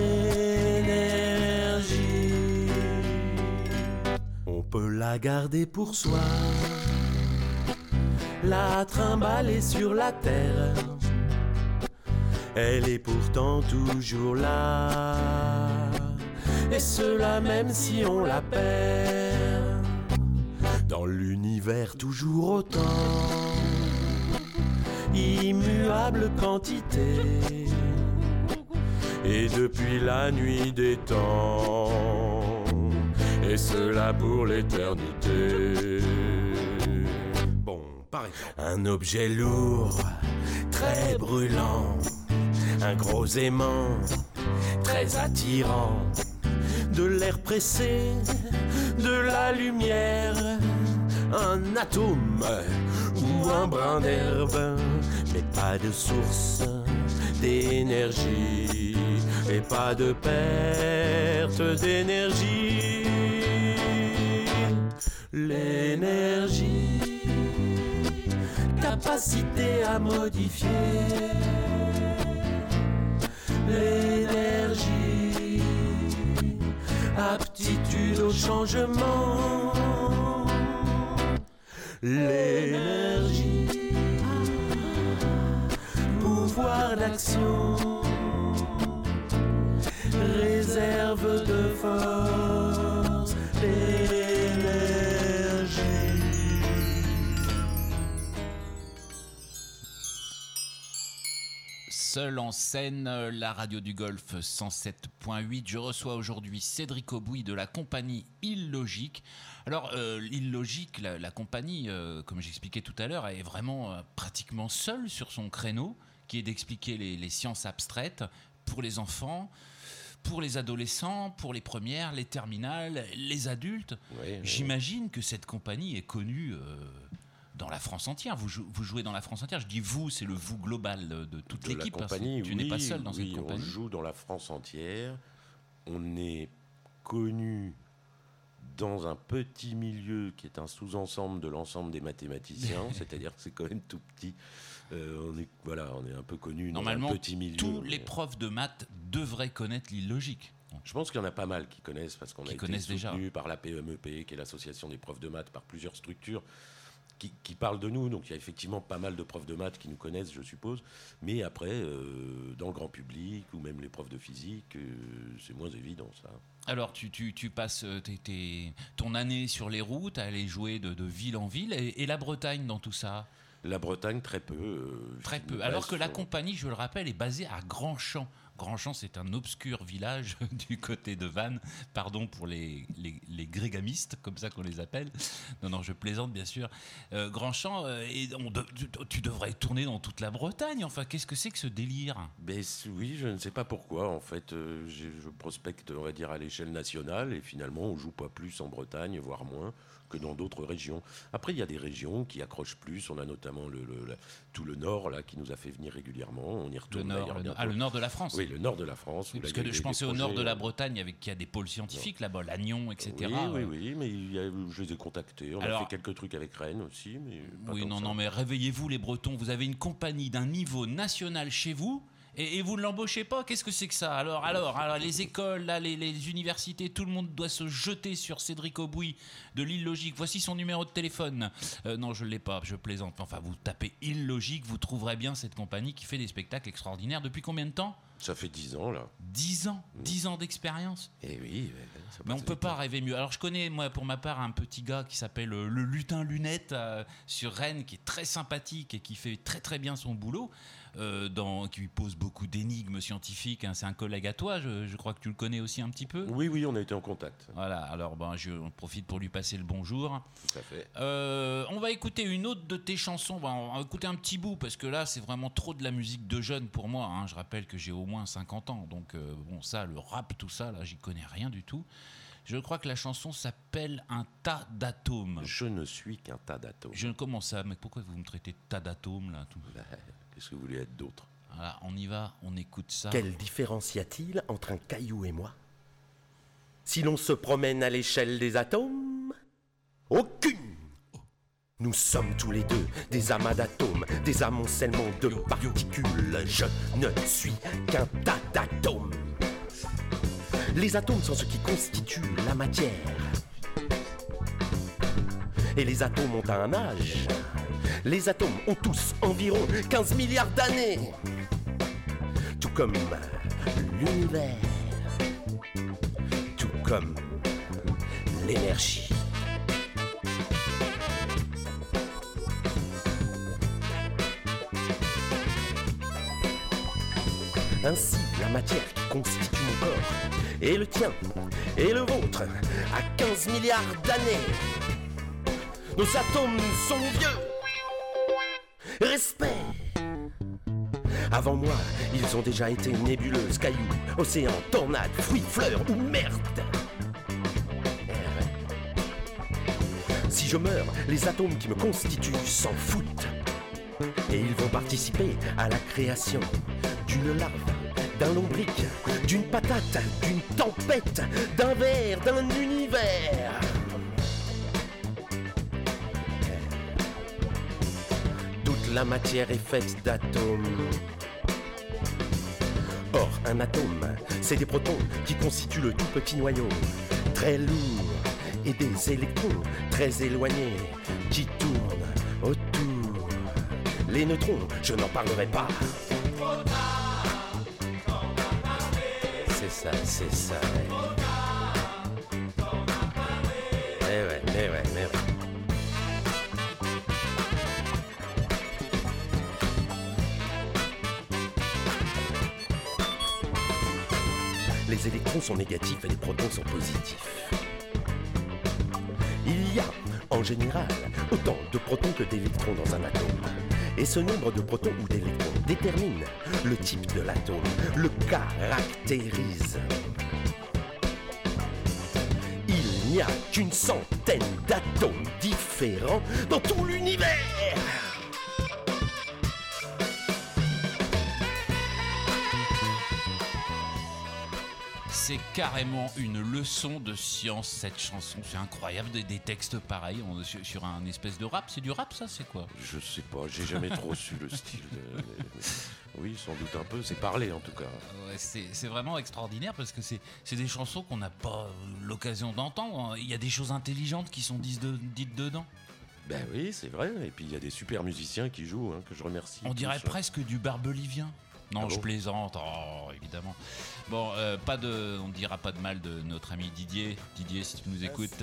[SPEAKER 3] l'énergie. On peut la garder pour soi, la trimballer sur la terre. Elle est pourtant toujours là, et cela même si on la perd. Dans l'univers toujours autant, immuable quantité, et depuis la nuit des temps, et cela pour l'éternité. Bon, par exemple, un objet lourd, très brûlant, un gros aimant, très attirant, de l'air pressé, de la lumière, un atome ou un brin d'herbe, mais pas de source d'énergie et pas de perte d'énergie. L'énergie, capacité à modifier. L'énergie, aptitude au changement. L'énergie, pouvoir d'action, réserve de force, l'énergie.
[SPEAKER 1] Seul en scène, la radio du Golfe cent sept point huit. Je reçois aujourd'hui Cédric Aubouy de la compagnie Illogique. Alors, euh, Illogique, la, la compagnie, euh, comme j'expliquais tout à l'heure, est vraiment euh, pratiquement seule sur son créneau, qui est d'expliquer les, les sciences abstraites pour les enfants, pour les adolescents, pour les premières, les terminales, les adultes.
[SPEAKER 2] Oui, oui.
[SPEAKER 1] J'imagine que cette compagnie est connue euh, dans la France entière. Vous, jou- vous jouez dans la France entière. Je dis vous, c'est le vous global de, de toute
[SPEAKER 2] De la
[SPEAKER 1] l'équipe. hein.
[SPEAKER 2] compagnie,
[SPEAKER 1] tu
[SPEAKER 2] oui,
[SPEAKER 1] n'es pas seul dans
[SPEAKER 2] oui,
[SPEAKER 1] cette compagnie.
[SPEAKER 2] On joue dans la France entière. On est connu dans un petit milieu qui est un sous-ensemble de l'ensemble des mathématiciens, c'est-à-dire que c'est quand même tout petit. Euh, on est voilà, on est un peu connu dans
[SPEAKER 1] Normalement,
[SPEAKER 2] un petit milieu.
[SPEAKER 1] tous
[SPEAKER 2] mais-
[SPEAKER 1] les profs de maths devraient connaître l'illogique.
[SPEAKER 2] Je pense qu'il y en a pas mal qui connaissent parce qu'on
[SPEAKER 1] Qui
[SPEAKER 2] a été
[SPEAKER 1] connaissent déjà.
[SPEAKER 2] soutenu par la P M E P, qui est l'association des profs de maths, par plusieurs structures qui, qui parlent de nous. Donc il y a effectivement pas mal de profs de maths qui nous connaissent, je suppose. Mais après, euh, dans le grand public ou même les profs de physique, euh, c'est moins évident ça.
[SPEAKER 1] Alors, tu, tu, tu passes euh, tes- tes- ton année sur les routes à aller jouer de, de ville en ville. Et, et la Bretagne dans tout ça?
[SPEAKER 2] La Bretagne, très peu. euh,
[SPEAKER 1] Très
[SPEAKER 2] je
[SPEAKER 1] peu.
[SPEAKER 2] me
[SPEAKER 1] Alors
[SPEAKER 2] base
[SPEAKER 1] que la
[SPEAKER 2] sur-
[SPEAKER 1] compagnie, je le rappelle, est basée à Grandchamp. Grandchamp, c'est un obscur village du côté de Vannes. Pardon pour les, les, les grégamistes, comme ça qu'on les appelle. Non, non, je plaisante, bien sûr. Euh, Grandchamp, euh, et on de- tu, tu devrais tourner dans toute la Bretagne. Enfin, qu'est-ce que c'est que ce délire?
[SPEAKER 2] Ben, c- oui, je ne sais pas pourquoi. En fait, euh, j'ai- je prospecte, on va dire, à l'échelle nationale, et finalement, on joue pas plus en Bretagne, voire moins, que dans d'autres régions. Après, il y a des régions qui accrochent plus. On a notamment le, le- la- tout le Nord, là, qui nous a fait venir régulièrement. On y
[SPEAKER 1] Le
[SPEAKER 2] retourne
[SPEAKER 1] nord,
[SPEAKER 2] d'ailleurs
[SPEAKER 1] le, nord-
[SPEAKER 2] bientôt.
[SPEAKER 1] ah, le nord de la France.
[SPEAKER 2] Oui, le Nord de la France.
[SPEAKER 1] Oui,
[SPEAKER 2] où
[SPEAKER 1] parce
[SPEAKER 2] là, il y
[SPEAKER 1] que
[SPEAKER 2] a
[SPEAKER 1] je
[SPEAKER 2] des
[SPEAKER 1] pensais au
[SPEAKER 2] projets,
[SPEAKER 1] nord de la
[SPEAKER 2] euh,
[SPEAKER 1] Bretagne, avec qui a des pôles scientifiques là-bas, Lannion, et cetera.
[SPEAKER 2] Oui, oui, oui, mais il y a- je les ai contactés. On
[SPEAKER 1] Alors-
[SPEAKER 2] a fait quelques trucs avec Rennes aussi. Mais pas
[SPEAKER 1] Oui,
[SPEAKER 2] tant
[SPEAKER 1] non,
[SPEAKER 2] que ça.
[SPEAKER 1] non, mais réveillez-vous les Bretons. Vous avez une compagnie d'un niveau national chez vous. Et, et vous ne l'embauchez pas? Qu'est-ce que c'est que ça? Alors, alors, alors les écoles, là, les, les universités, tout le monde doit se jeter sur Cédric Aubouy de l'Illogique. Voici son numéro de téléphone. Euh, non, je ne l'ai pas, je plaisante. Enfin, vous tapez Illogique, vous trouverez bien cette compagnie qui fait des spectacles extraordinaires. Depuis combien de temps?
[SPEAKER 2] Ça fait dix ans, là.
[SPEAKER 1] Dix ans. Dix ans d'expérience.
[SPEAKER 2] Et oui, ça
[SPEAKER 1] Mais on
[SPEAKER 2] passe
[SPEAKER 1] peut
[SPEAKER 2] vite.
[SPEAKER 1] pas rêver mieux. Alors je connais, moi, pour ma part, un petit gars qui s'appelle euh, le Lutin Lunette euh, sur Rennes, qui est très sympathique et qui fait très très bien son boulot, euh, dans, qui lui pose beaucoup d'énigmes scientifiques. hein. C'est un collègue à toi, je, je crois que tu le connais aussi un petit peu.
[SPEAKER 2] Oui, oui, on a été en contact.
[SPEAKER 1] Voilà, alors ben, je on profite pour lui passer le bonjour.
[SPEAKER 2] Tout à fait.
[SPEAKER 1] Euh, on va écouter une autre de tes chansons. Ben, on va écouter un petit bout parce que là, c'est vraiment trop de la musique de jeunes pour moi. hein. Je rappelle que j'ai au moins cinquante ans. Donc, euh, bon, ça, le rap, tout ça, là, j'y connais rien du tout. Je crois que la chanson s'appelle Un tas d'atomes.
[SPEAKER 2] Je ne suis qu'un tas d'atomes.
[SPEAKER 1] Je comment ça, mais pourquoi vous me traitez de tas d'atomes là tout
[SPEAKER 2] Bah, qu'est-ce que vous voulez être d'autre?
[SPEAKER 1] Voilà, on y va, on écoute ça.
[SPEAKER 9] Quelle différence y a-t-il entre un caillou et moi? Si l'on se promène à l'échelle des atomes, aucune. Nous sommes tous les deux des amas d'atomes, des amoncellements de particules. Je ne suis qu'un tas d'atomes. Les atomes sont ce qui constitue la matière. Et les atomes ont un âge. Les atomes ont tous environ quinze milliards d'années. Tout comme l'univers. Tout comme l'énergie. Ainsi, la matière qui constitue mon corps, et le tien, et le vôtre, a quinze milliards d'années. Nos atomes sont vieux. Respect. Avant moi, ils ont déjà été nébuleuses, cailloux, océans, tornades, fruits, fleurs ou merde. Si je meurs, les atomes qui me constituent s'en foutent. Et ils vont participer à la création d'une larve, d'un lombric, d'une patate, d'une tempête, d'un verre, d'un univers. Toute la matière est faite d'atomes. Or, un atome, c'est des protons qui constituent le tout petit noyau, très lourd, et des électrons très éloignés qui tournent autour. Les neutrons, je n'en parlerai pas. C'est ça, c'est ça. Ouais. Eh ouais, mais ouais, mais ouais. Les électrons sont négatifs et les protons sont positifs. Il y a, en général, autant de protons que d'électrons dans un atome. Et ce nombre de protons ou d'électrons détermine le type de l'atome, le caractérise. Il n'y a qu'une centaine d'atomes différents dans tout l'univers.
[SPEAKER 1] C'est carrément une leçon de science, cette chanson. C'est incroyable, des, des textes pareils on, sur, sur un espèce de rap. C'est du rap, ça? C'est quoi?
[SPEAKER 2] Je sais pas, j'ai jamais trop su le style. De... Oui, sans doute un peu, c'est parlé en tout cas.
[SPEAKER 1] Ouais, c'est, c'est vraiment extraordinaire parce que c'est, c'est des chansons qu'on n'a pas l'occasion d'entendre. Il y a des choses intelligentes qui sont dites, de, dites dedans.
[SPEAKER 2] Ben oui, c'est vrai. Et puis il y a des super musiciens qui jouent, hein, que je remercie.
[SPEAKER 1] On dirait
[SPEAKER 2] tous.
[SPEAKER 1] presque du barbelivien. Non, ah bon, je plaisante, oh, évidemment. Bon, euh, pas de, on ne dira pas de mal de notre ami Didier. Didier, si tu nous écoutes.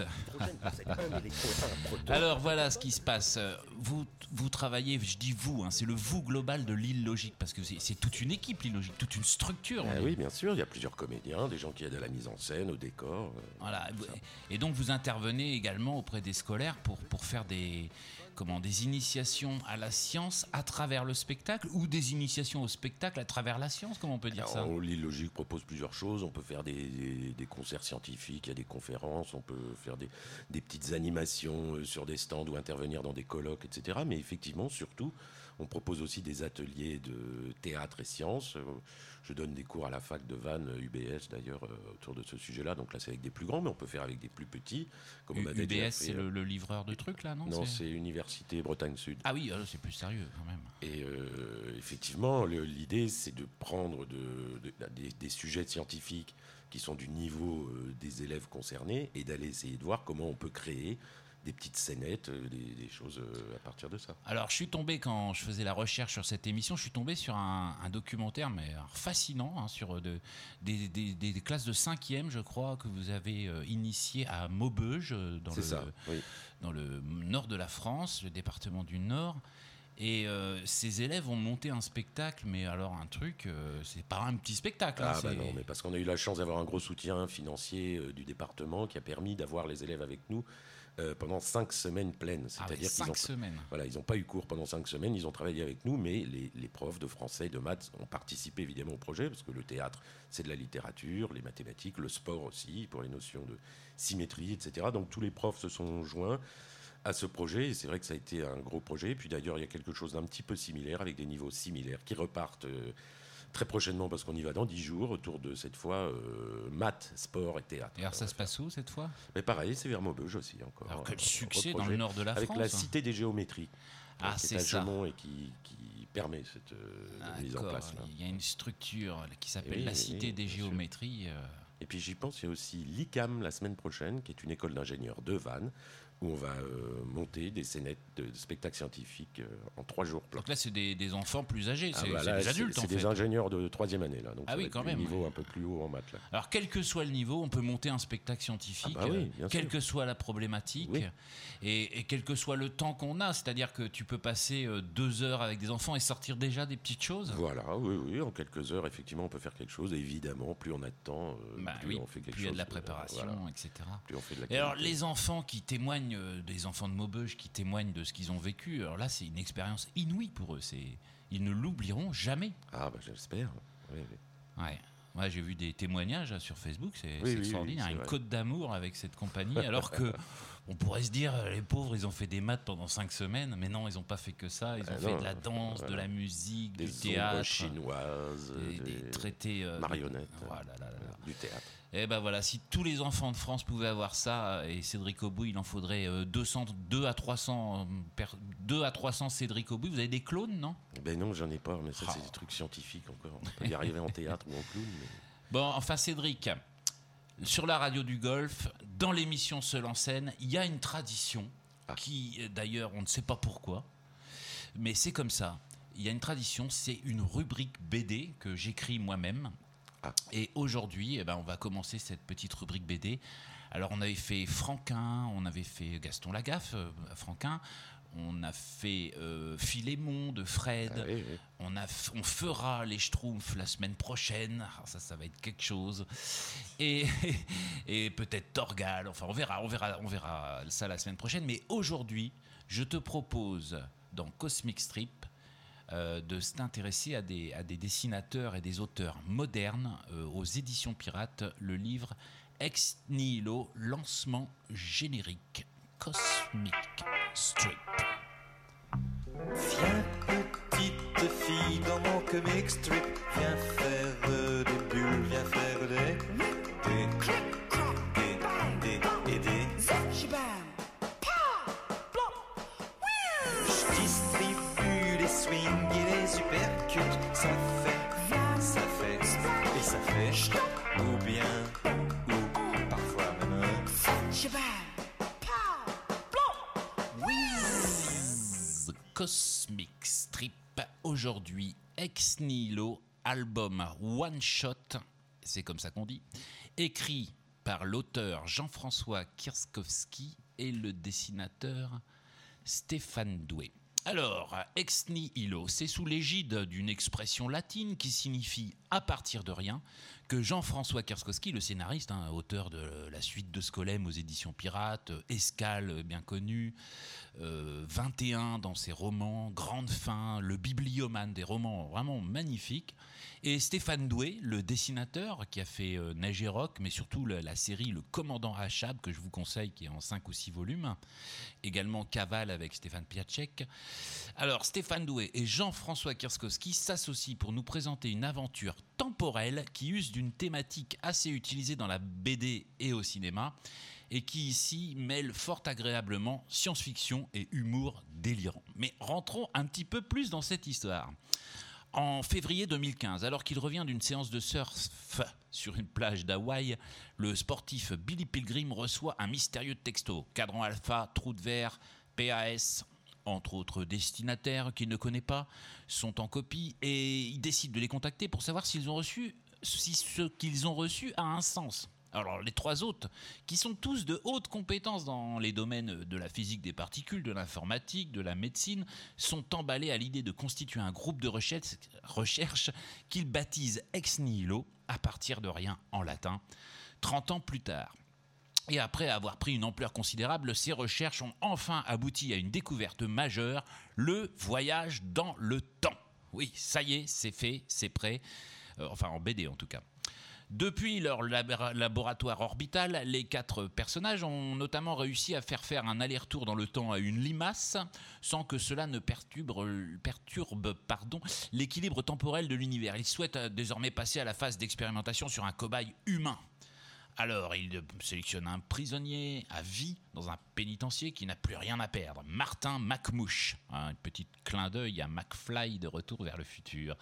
[SPEAKER 1] Alors voilà ce qui se passe. Vous, vous travaillez, je dis vous, hein, c'est le vous global de l'île Logique, parce que c'est, c'est toute une équipe, l'île Logique, toute une structure.
[SPEAKER 2] Ah oui, bien sûr, il y a plusieurs comédiens, des gens qui aident à la mise en scène, au décor. Euh,
[SPEAKER 1] voilà. Et donc vous intervenez également auprès des scolaires pour, pour faire des... Comment, des initiations à la science à travers le spectacle ou des initiations au spectacle à travers la science, comment on peut dire
[SPEAKER 2] Alors,
[SPEAKER 1] ça?
[SPEAKER 2] L'île Logique propose plusieurs choses. On peut faire des, des, des concerts scientifiques, il y a des conférences, on peut faire des, des petites animations sur des stands ou intervenir dans des colloques, et cetera. Mais effectivement, surtout, on propose aussi des ateliers de théâtre et sciences. Je donne des cours à la fac de Vannes, U B S d'ailleurs, autour de ce sujet-là. Donc là, c'est avec des plus grands, mais on peut faire avec des plus petits. Comme
[SPEAKER 1] U-
[SPEAKER 2] on avait
[SPEAKER 1] U B S,
[SPEAKER 2] fait,
[SPEAKER 1] c'est le, le livreur de trucs, là, non?
[SPEAKER 2] Non,
[SPEAKER 1] c'est...
[SPEAKER 2] c'est Université Bretagne Sud.
[SPEAKER 1] Ah oui, c'est plus sérieux, quand même.
[SPEAKER 2] Et euh, effectivement, le, l'idée, c'est de prendre de, de, de, des, des sujets scientifiques qui sont du niveau euh, des élèves concernés et d'aller essayer de voir comment on peut créer des petites scénettes, des, des choses à partir de ça.
[SPEAKER 1] Alors, je suis tombé, quand je faisais la recherche sur cette émission, je suis tombé sur un, un documentaire mais alors, fascinant, hein, sur de, des, des, des, des classes de cinquième, je crois, que vous avez euh, initié à Maubeuge, dans
[SPEAKER 2] C'est
[SPEAKER 1] le,
[SPEAKER 2] ça, oui.
[SPEAKER 1] dans le nord de la France, le département du Nord. Et euh, ces élèves ont monté un spectacle, mais alors un truc, euh, c'est pas un petit spectacle.
[SPEAKER 2] Ah
[SPEAKER 1] hein,
[SPEAKER 2] bah
[SPEAKER 1] c'est...
[SPEAKER 2] non, mais parce qu'on a eu la chance d'avoir un gros soutien financier euh, du département qui a permis d'avoir les élèves avec nous Euh, pendant cinq semaines pleines. C'est-à-dire
[SPEAKER 1] ah oui, cinq
[SPEAKER 2] qu'ils ont,
[SPEAKER 1] semaines.
[SPEAKER 2] Voilà, ils n'ont pas eu cours pendant cinq semaines, ils ont travaillé avec nous, mais les, les profs de français et de maths ont participé évidemment au projet, parce que le théâtre, c'est de la littérature, les mathématiques, le sport aussi, pour les notions de symétrie, et cetera. Donc tous les profs se sont joints à ce projet, et c'est vrai que ça a été un gros projet. Et puis d'ailleurs, il y a quelque chose d'un petit peu similaire, avec des niveaux similaires, qui repartent... Euh, Très prochainement, parce qu'on y va dans dix jours, autour de cette fois euh, maths, sport et théâtre.
[SPEAKER 1] Et alors ça se passe où cette fois ?
[SPEAKER 2] Mais pareil, c'est vers Maubeuge aussi encore.
[SPEAKER 1] Alors quel
[SPEAKER 2] Un
[SPEAKER 1] succès
[SPEAKER 2] projet
[SPEAKER 1] dans le nord de la
[SPEAKER 2] avec
[SPEAKER 1] France.
[SPEAKER 2] Avec la Cité des Géométries.
[SPEAKER 1] Ah,
[SPEAKER 2] qui
[SPEAKER 1] c'est
[SPEAKER 2] est à
[SPEAKER 1] ça.
[SPEAKER 2] Gemont et qui, qui permet cette euh, mise en place. Là.
[SPEAKER 1] Il y a une structure qui s'appelle
[SPEAKER 2] oui,
[SPEAKER 1] la Cité
[SPEAKER 2] oui,
[SPEAKER 1] des Géométries. Euh...
[SPEAKER 2] Et puis j'y pense, il y a aussi l'I C A M la semaine prochaine, qui est une école d'ingénieurs de Vannes, où on va euh, monter des scénettes de, de spectacles scientifiques euh, en trois jours pleins.
[SPEAKER 1] Donc là, c'est des, des enfants plus âgés, c'est,
[SPEAKER 2] ah bah
[SPEAKER 1] c'est
[SPEAKER 2] là,
[SPEAKER 1] des adultes
[SPEAKER 2] c'est,
[SPEAKER 1] en
[SPEAKER 2] c'est
[SPEAKER 1] fait.
[SPEAKER 2] des ingénieurs de troisième année, là. Donc
[SPEAKER 1] ah
[SPEAKER 2] ça
[SPEAKER 1] oui,
[SPEAKER 2] va être
[SPEAKER 1] quand
[SPEAKER 2] un
[SPEAKER 1] même.
[SPEAKER 2] niveau
[SPEAKER 1] Oui.
[SPEAKER 2] un peu plus haut en maths. Là.
[SPEAKER 1] Alors, quel que soit le niveau, on peut monter un spectacle scientifique,
[SPEAKER 2] ah bah oui, bien
[SPEAKER 1] quelle
[SPEAKER 2] sûr.
[SPEAKER 1] que soit la problématique,
[SPEAKER 2] oui.
[SPEAKER 1] et, et quel que soit le temps qu'on a. C'est-à-dire que tu peux passer euh, deux heures avec des enfants et sortir déjà des petites choses.
[SPEAKER 2] Voilà, oui, oui, en quelques heures, effectivement, on peut faire quelque chose. Et évidemment, plus on a de temps, euh,
[SPEAKER 1] bah,
[SPEAKER 2] plus
[SPEAKER 1] oui,
[SPEAKER 2] on fait quelque
[SPEAKER 1] plus
[SPEAKER 2] chose.
[SPEAKER 1] il y a de la préparation,
[SPEAKER 2] euh, voilà.
[SPEAKER 1] et cetera.
[SPEAKER 2] Plus on fait de la
[SPEAKER 1] et alors,
[SPEAKER 2] qualité.
[SPEAKER 1] les enfants qui témoignent, euh, des enfants de Maubeuge qui témoignent de ce qu'ils ont vécu, alors là, c'est une expérience inouïe pour eux. C'est... Ils ne l'oublieront jamais.
[SPEAKER 2] Ah, bah j'espère. Oui, oui.
[SPEAKER 1] Ouais. Ouais, j'ai vu des témoignages sur Facebook, c'est,
[SPEAKER 2] oui,
[SPEAKER 1] c'est
[SPEAKER 2] oui,
[SPEAKER 1] extraordinaire.
[SPEAKER 2] oui, c'est
[SPEAKER 1] une
[SPEAKER 2] vrai.
[SPEAKER 1] côte d'amour avec cette compagnie, alors que on pourrait se dire, les pauvres, ils ont fait des maths pendant cinq semaines, mais non, ils n'ont pas fait que ça. Ils ont
[SPEAKER 2] Ah
[SPEAKER 1] fait
[SPEAKER 2] non,
[SPEAKER 1] de la danse,
[SPEAKER 2] voilà.
[SPEAKER 1] de la musique,
[SPEAKER 2] des
[SPEAKER 1] du théâtre,
[SPEAKER 2] ombres chinoises,
[SPEAKER 1] des,
[SPEAKER 2] des,
[SPEAKER 1] des traités, euh,
[SPEAKER 2] marionnettes,
[SPEAKER 1] de... voilà, là, là, là.
[SPEAKER 2] du théâtre.
[SPEAKER 1] Et ben voilà, si tous les enfants de France pouvaient avoir ça, et Cédric Aubout, il en faudrait euh, deux cents, deux à trois cents, deux à trois cents Cédric Aubout. Vous avez des clones, non ?
[SPEAKER 2] Ben non, j'en ai pas, mais ça,
[SPEAKER 1] Oh.
[SPEAKER 2] c'est des trucs scientifiques encore. On peut y arriver en théâtre ou en clown. Mais...
[SPEAKER 1] Bon, enfin, Cédric, sur la radio du Golfe, dans l'émission Seul en scène, il y a une tradition
[SPEAKER 2] Ah.
[SPEAKER 1] qui, d'ailleurs, on ne sait pas pourquoi, mais c'est comme ça. Il y a une tradition, c'est une rubrique B D que j'écris moi-même.
[SPEAKER 2] Ah.
[SPEAKER 1] Et aujourd'hui, eh ben, on va commencer cette petite rubrique B D. Alors, on avait fait Franquin, on avait fait Gaston Lagaffe, euh, Franquin, on a fait euh, Philémon de Fred,
[SPEAKER 2] Ah, oui, oui.
[SPEAKER 1] on, a, f- on fera les Schtroumpfs la semaine prochaine. Alors ça, ça va être quelque chose. Et, et peut-être Torgal. Enfin, on verra, on verra, on verra ça la semaine prochaine. Mais aujourd'hui, je te propose dans Cosmic Strip euh, de s'intéresser à des, à des dessinateurs et des auteurs modernes euh, aux éditions Pirates. Le livre Ex Nihilo, lancement générique. Cosmic Strip.
[SPEAKER 10] Viens petite fille dans mon comic strip, viens faire euh, des bulles, viens faire des des des des et des. Je distribue les swings et les supercuts, ça fait, ça fait et ça fait, ou bien ou parfois même.
[SPEAKER 1] Cosmic Strip, aujourd'hui Ex Nihilo, album one shot, c'est comme ça qu'on dit, écrit par l'auteur Jean-François Kierzkowski et le dessinateur Stéphane Doué. Alors, Ex Nihilo, c'est sous l'égide d'une expression latine qui signifie à partir de rien, que Jean-François Kierzkowski, le scénariste, hein, auteur de la suite de Skolem aux éditions Pirates, Escale bien connu, euh, vingt et un dans ses romans, Grande Fin, le bibliomane, des romans vraiment magnifiques, et Stéphane Doué, le dessinateur qui a fait euh, Neige et Rock, mais surtout la, la série Le Commandant Hachab, que je vous conseille, qui est en cinq ou six volumes, également Cavale avec Stéphane Piacek. Alors Stéphane Doué et Jean-François Kierzkowski s'associent pour nous présenter une aventure temporelle qui use d'une thématique assez utilisée dans la B D et au cinéma, et qui ici mêle fort agréablement science-fiction et humour délirant. Mais rentrons un petit peu plus dans cette histoire. En février deux mille quinze, alors qu'il revient d'une séance de surf sur une plage d'Hawaï, le sportif Billy Pilgrim reçoit un mystérieux texto. Cadran alpha, trou de verre, P A S, entre autres destinataires qu'il ne connaît pas, sont en copie et il décide de les contacter pour savoir s'ils ont reçu, si ce qu'ils ont reçu a un sens. Alors les trois autres, qui sont tous de hautes compétences dans les domaines de la physique des particules, de l'informatique, de la médecine, sont emballés à l'idée de constituer un groupe de recherche, recherche qu'ils baptisent Ex Nihilo, à partir de rien en latin, trente ans plus tard. Et après avoir pris une ampleur considérable, ces recherches ont enfin abouti à une découverte majeure, le voyage dans le temps. Oui, ça y est, c'est fait, c'est prêt, euh, enfin en B D en tout cas. Depuis leur lab- laboratoire orbital, les quatre personnages ont notamment réussi à faire faire un aller-retour dans le temps à une limace sans que cela ne perturbe, perturbe pardon, l'équilibre temporel de l'univers. Ils souhaitent désormais passer à la phase d'expérimentation sur un cobaye humain. Alors, il sélectionne un prisonnier à vie dans un pénitencier qui n'a plus rien à perdre. Martin McMouche. Un petit clin d'œil à McFly de Retour vers le futur.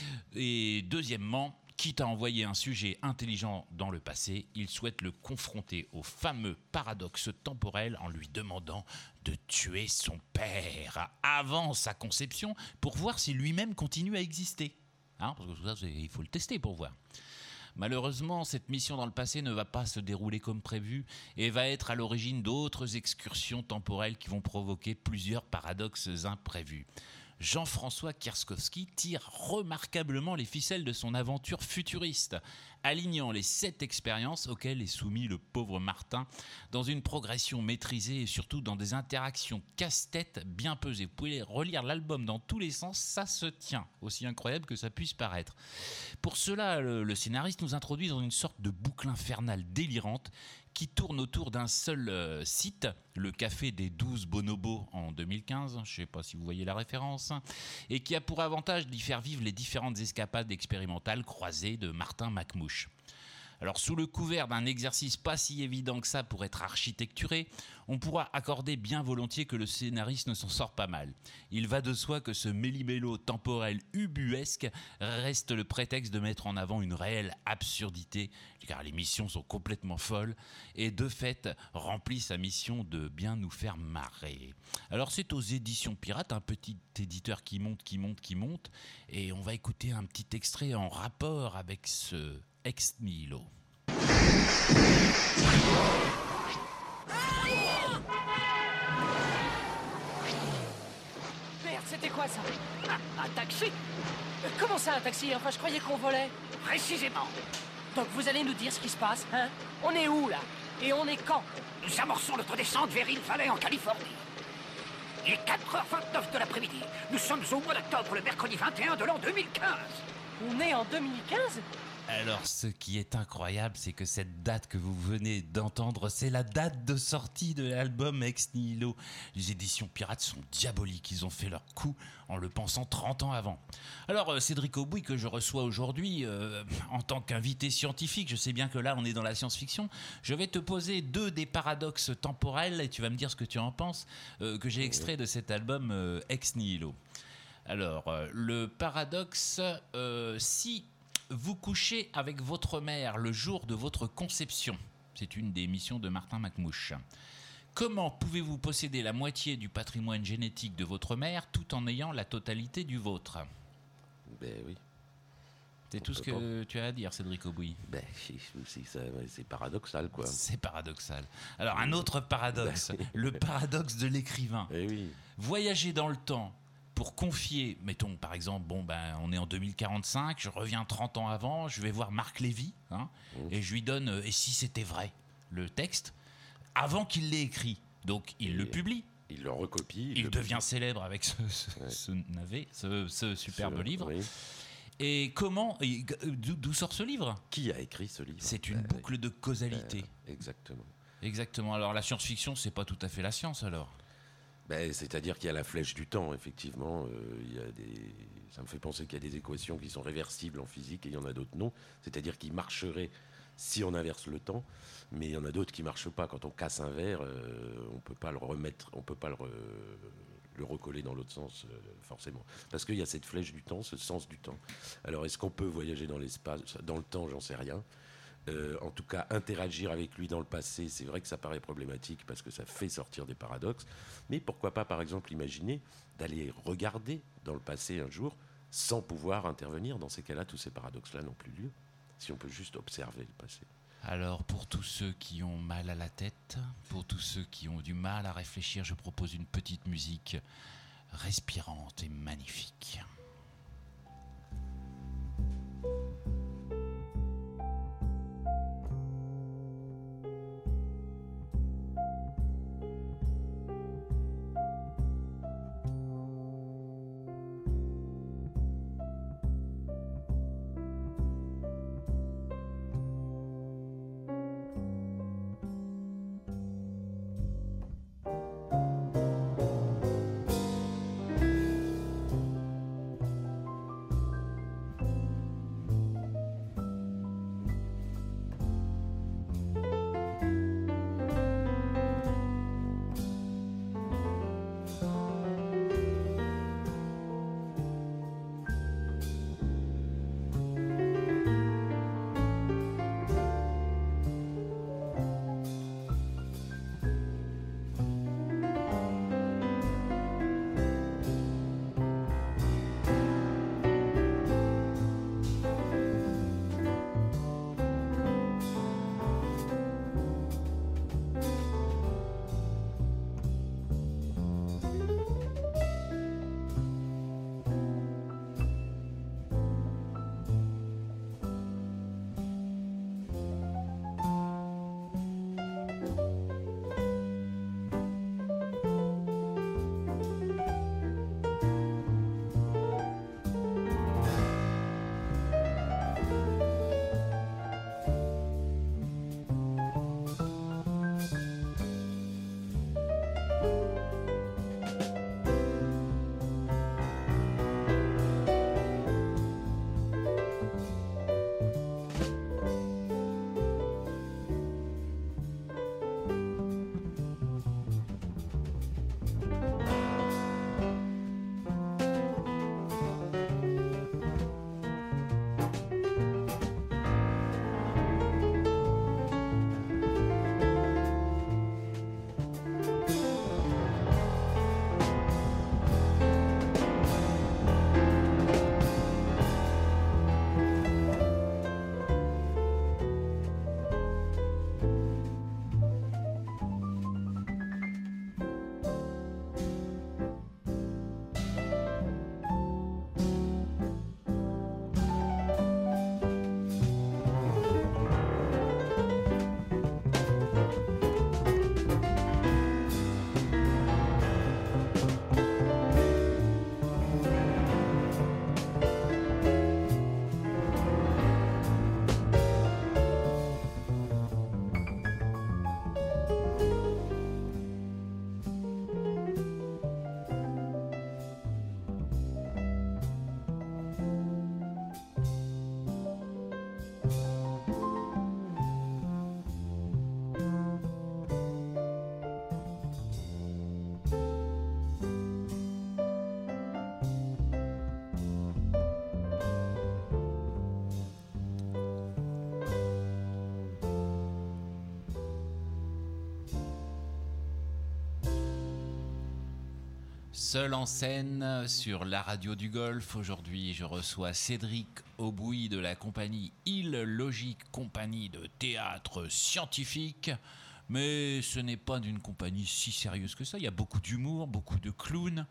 [SPEAKER 1] Et deuxièmement, quitte à envoyer un sujet intelligent dans le passé, il souhaite le confronter au fameux paradoxe temporel en lui demandant de tuer son père avant sa conception pour voir si lui-même continue à exister. Hein, parce que tout ça, c'est- il faut le tester pour voir. Malheureusement, cette mission dans le passé ne va pas se dérouler comme prévu et va être à l'origine d'autres excursions temporelles qui vont provoquer plusieurs paradoxes imprévus. Jean-François Kierskovski tire remarquablement les ficelles de son aventure futuriste, alignant les sept expériences auxquelles est soumis le pauvre Martin dans une progression maîtrisée et surtout dans des interactions casse-tête bien pesées. Vous pouvez relire l'album dans tous les sens, ça se tient, aussi incroyable que ça puisse paraître. Pour cela, le, le scénariste nous introduit dans une sorte de boucle infernale délirante qui tourne autour d'un seul euh, site, le Café des douze Bonobos en deux mille quinze, je ne sais pas si vous voyez la référence, et qui a pour avantage d'y faire vivre les différentes escapades expérimentales croisées de Martin McMouche. Alors, sous le couvert d'un exercice pas si évident que ça pour être architecturé, on pourra accorder bien volontiers que le scénariste ne s'en sort pas mal. Il va de soi que ce méli-mélo temporel ubuesque reste le prétexte de mettre en avant une réelle absurdité, car les missions sont complètement folles, et de fait remplit sa mission de bien nous faire marrer. Alors, c'est aux éditions Pirates, un petit éditeur qui monte, qui monte, qui monte, et on va écouter un petit extrait en rapport avec ce Ex Nihilo.
[SPEAKER 11] Merde, c'était quoi ça? un, un taxi? Euh, Comment ça, un taxi? Enfin, je croyais qu'on volait. Précisément. Donc vous allez nous dire ce qui se passe, hein? On est où, là? Et on est quand?
[SPEAKER 12] Nous amorçons notre descente vers Hill Valley en Californie. Il est quatre heures vingt-neuf de l'après-midi. Nous sommes au mois d'octobre, le mercredi vingt et un de l'an deux mille quinze.
[SPEAKER 11] On est en deux mille quinze?
[SPEAKER 1] Alors, ce qui est incroyable, c'est que cette date que vous venez d'entendre, c'est la date de sortie de l'album Ex Nihilo. Les éditions Pirates sont diaboliques, ils ont fait leur coup en le pensant trente ans avant. Alors, euh, Cédric Aubouy, que je reçois aujourd'hui euh, en tant qu'invité scientifique, je sais bien que là, on est dans la science-fiction, je vais te poser deux des paradoxes temporels, et tu vas me dire ce que tu en penses, euh, que j'ai extrait de cet album euh, Ex Nihilo. Alors, euh, le paradoxe, euh, si... vous couchez avec votre mère le jour de votre conception. C'est une des missions de Martin McMouche. Comment pouvez-vous posséder la moitié du patrimoine génétique de votre mère tout en ayant la totalité du vôtre?
[SPEAKER 2] Ben oui.
[SPEAKER 1] C'est tout ce que pas. tu as à dire, Cédric Aubouy.
[SPEAKER 2] Ben, c'est, ça, c'est paradoxal, quoi.
[SPEAKER 1] C'est paradoxal. Alors, un autre paradoxe, ben, le paradoxe de l'écrivain.
[SPEAKER 2] Eh oui.
[SPEAKER 1] Voyager dans le temps pour confier, mettons par exemple, bon ben on est en deux mille quarante-cinq, je reviens trente ans avant, je vais voir Marc Lévy, hein, mmh. et je lui donne euh, et si c'était vrai, le texte, avant qu'il l'ait écrit. Donc il et le publie.
[SPEAKER 2] Il le recopie.
[SPEAKER 1] Il, il
[SPEAKER 2] le
[SPEAKER 1] devient
[SPEAKER 2] publie.
[SPEAKER 1] Célèbre avec ce, ce, ouais. ce navet, ce, ce superbe ce, livre.
[SPEAKER 2] Oui.
[SPEAKER 1] Et comment, et, d'où sort ce livre?
[SPEAKER 2] Qui a écrit ce livre?
[SPEAKER 1] C'est une ben, boucle oui. de causalité.
[SPEAKER 2] Euh, exactement.
[SPEAKER 1] Exactement. Alors la science-fiction, c'est pas tout à fait la science alors.
[SPEAKER 2] Ben, c'est-à-dire qu'il y a la flèche du temps, effectivement. Euh, il y a des... Ça me fait penser qu'il y a des équations qui sont réversibles en physique et il y en a d'autres non. C'est-à-dire qu'ils marcheraient si on inverse le temps, mais il y en a d'autres qui ne marchent pas. Quand on casse un verre, euh, on ne peut pas le remettre, on peut pas le, re... le recoller dans l'autre sens, euh, forcément. Parce qu'il y a cette flèche du temps, ce sens du temps. Alors, est-ce qu'on peut voyager dans l'espace, dans le temps? J'en sais rien. Euh, en tout cas, interagir avec lui dans le passé, c'est vrai que ça paraît problématique parce que ça fait sortir des paradoxes. Mais pourquoi pas, par exemple, imaginer d'aller regarder dans le passé un jour sans pouvoir intervenir? Dans ces cas-là, tous ces paradoxes-là n'ont plus lieu. Si on peut juste observer le passé.
[SPEAKER 1] Alors, pour tous ceux qui ont mal à la tête, pour tous ceux qui ont du mal à réfléchir, je propose une petite musique respirante et magnifique. Seul en scène sur la radio du Golfe. Aujourd'hui, je reçois Cédric Aubouy de la compagnie Illogique, compagnie de théâtre scientifique. Mais ce n'est pas d'une compagnie si sérieuse que ça. Il y a beaucoup d'humour, beaucoup de clowns.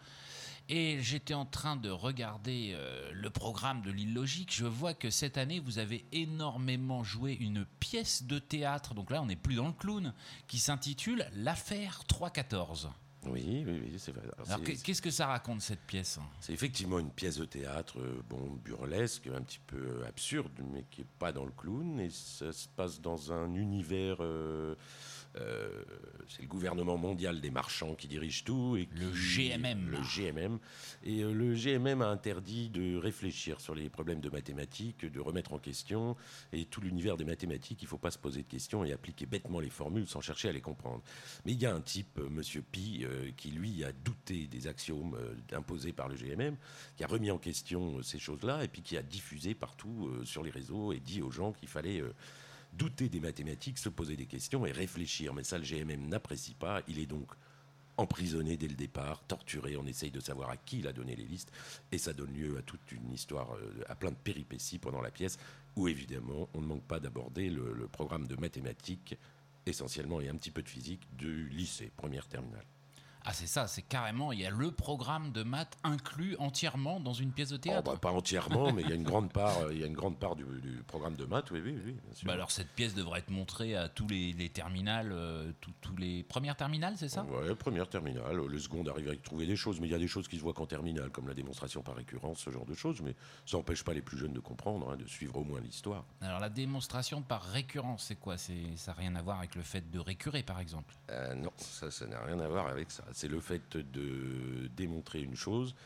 [SPEAKER 1] Et j'étais en train de regarder euh, le programme de l'Illogique. Je vois que cette année, vous avez énormément joué une pièce de théâtre. Donc là, on n'est plus dans le clown, qui s'intitule L'affaire trois quatorze.
[SPEAKER 2] Oui, oui, oui, c'est vrai. Alors,
[SPEAKER 1] Alors
[SPEAKER 2] c'est,
[SPEAKER 1] qu'est-ce que ça raconte, cette pièce ?
[SPEAKER 2] C'est effectivement une pièce de théâtre, euh, bon, burlesque, un petit peu absurde, mais qui n'est pas dans le clown. Et ça se passe dans un univers... Euh, euh, c'est le gouvernement mondial des marchands qui dirige tout. Et qui,
[SPEAKER 1] le G M M.
[SPEAKER 2] Le G M M. Et euh, le G M M a interdit de réfléchir sur les problèmes de mathématiques, de remettre en question. Et tout l'univers des mathématiques, il ne faut pas se poser de questions et appliquer bêtement les formules sans chercher à les comprendre. Mais il y a un type, euh, Monsieur Pi, euh, qui lui a douté des axiomes euh, imposés par le G M M, qui a remis en question euh, ces choses-là et puis qui a diffusé partout euh, sur les réseaux et dit aux gens qu'il fallait... Euh, douter des mathématiques, se poser des questions et réfléchir. Mais ça, le G M M n'apprécie pas. Il est donc emprisonné dès le départ, torturé. On essaye de savoir à qui il a donné les listes. Et ça donne lieu à toute une histoire, à plein de péripéties pendant la pièce, où évidemment, on ne manque pas d'aborder le, le programme de mathématiques, essentiellement, et un petit peu de physique, du lycée, première terminale.
[SPEAKER 1] Ah, c'est ça, c'est carrément, il y a le programme de maths inclus entièrement dans une pièce de théâtre.
[SPEAKER 2] Oh, bah, pas entièrement, mais il y a une grande part, il y a une grande part du, du programme de maths, oui, oui, oui, bien sûr.
[SPEAKER 1] Bah alors cette pièce devrait être montrée à tous les, les terminales, euh, tous, tous les premières terminales, c'est ça ?
[SPEAKER 2] Ouais, première terminale. Le second arrive à y trouver des choses, mais il y a des choses qui se voient qu'en terminale, comme la démonstration par récurrence, ce genre de choses, mais ça n'empêche pas les plus jeunes de comprendre, hein, de suivre au moins l'histoire.
[SPEAKER 1] Alors la démonstration par récurrence, c'est quoi ? c'est, Ça n'a rien à voir avec le fait de récurer, par exemple ?
[SPEAKER 2] euh, Non, ça, ça n'a rien à voir avec ça. C'est le fait de démontrer une chose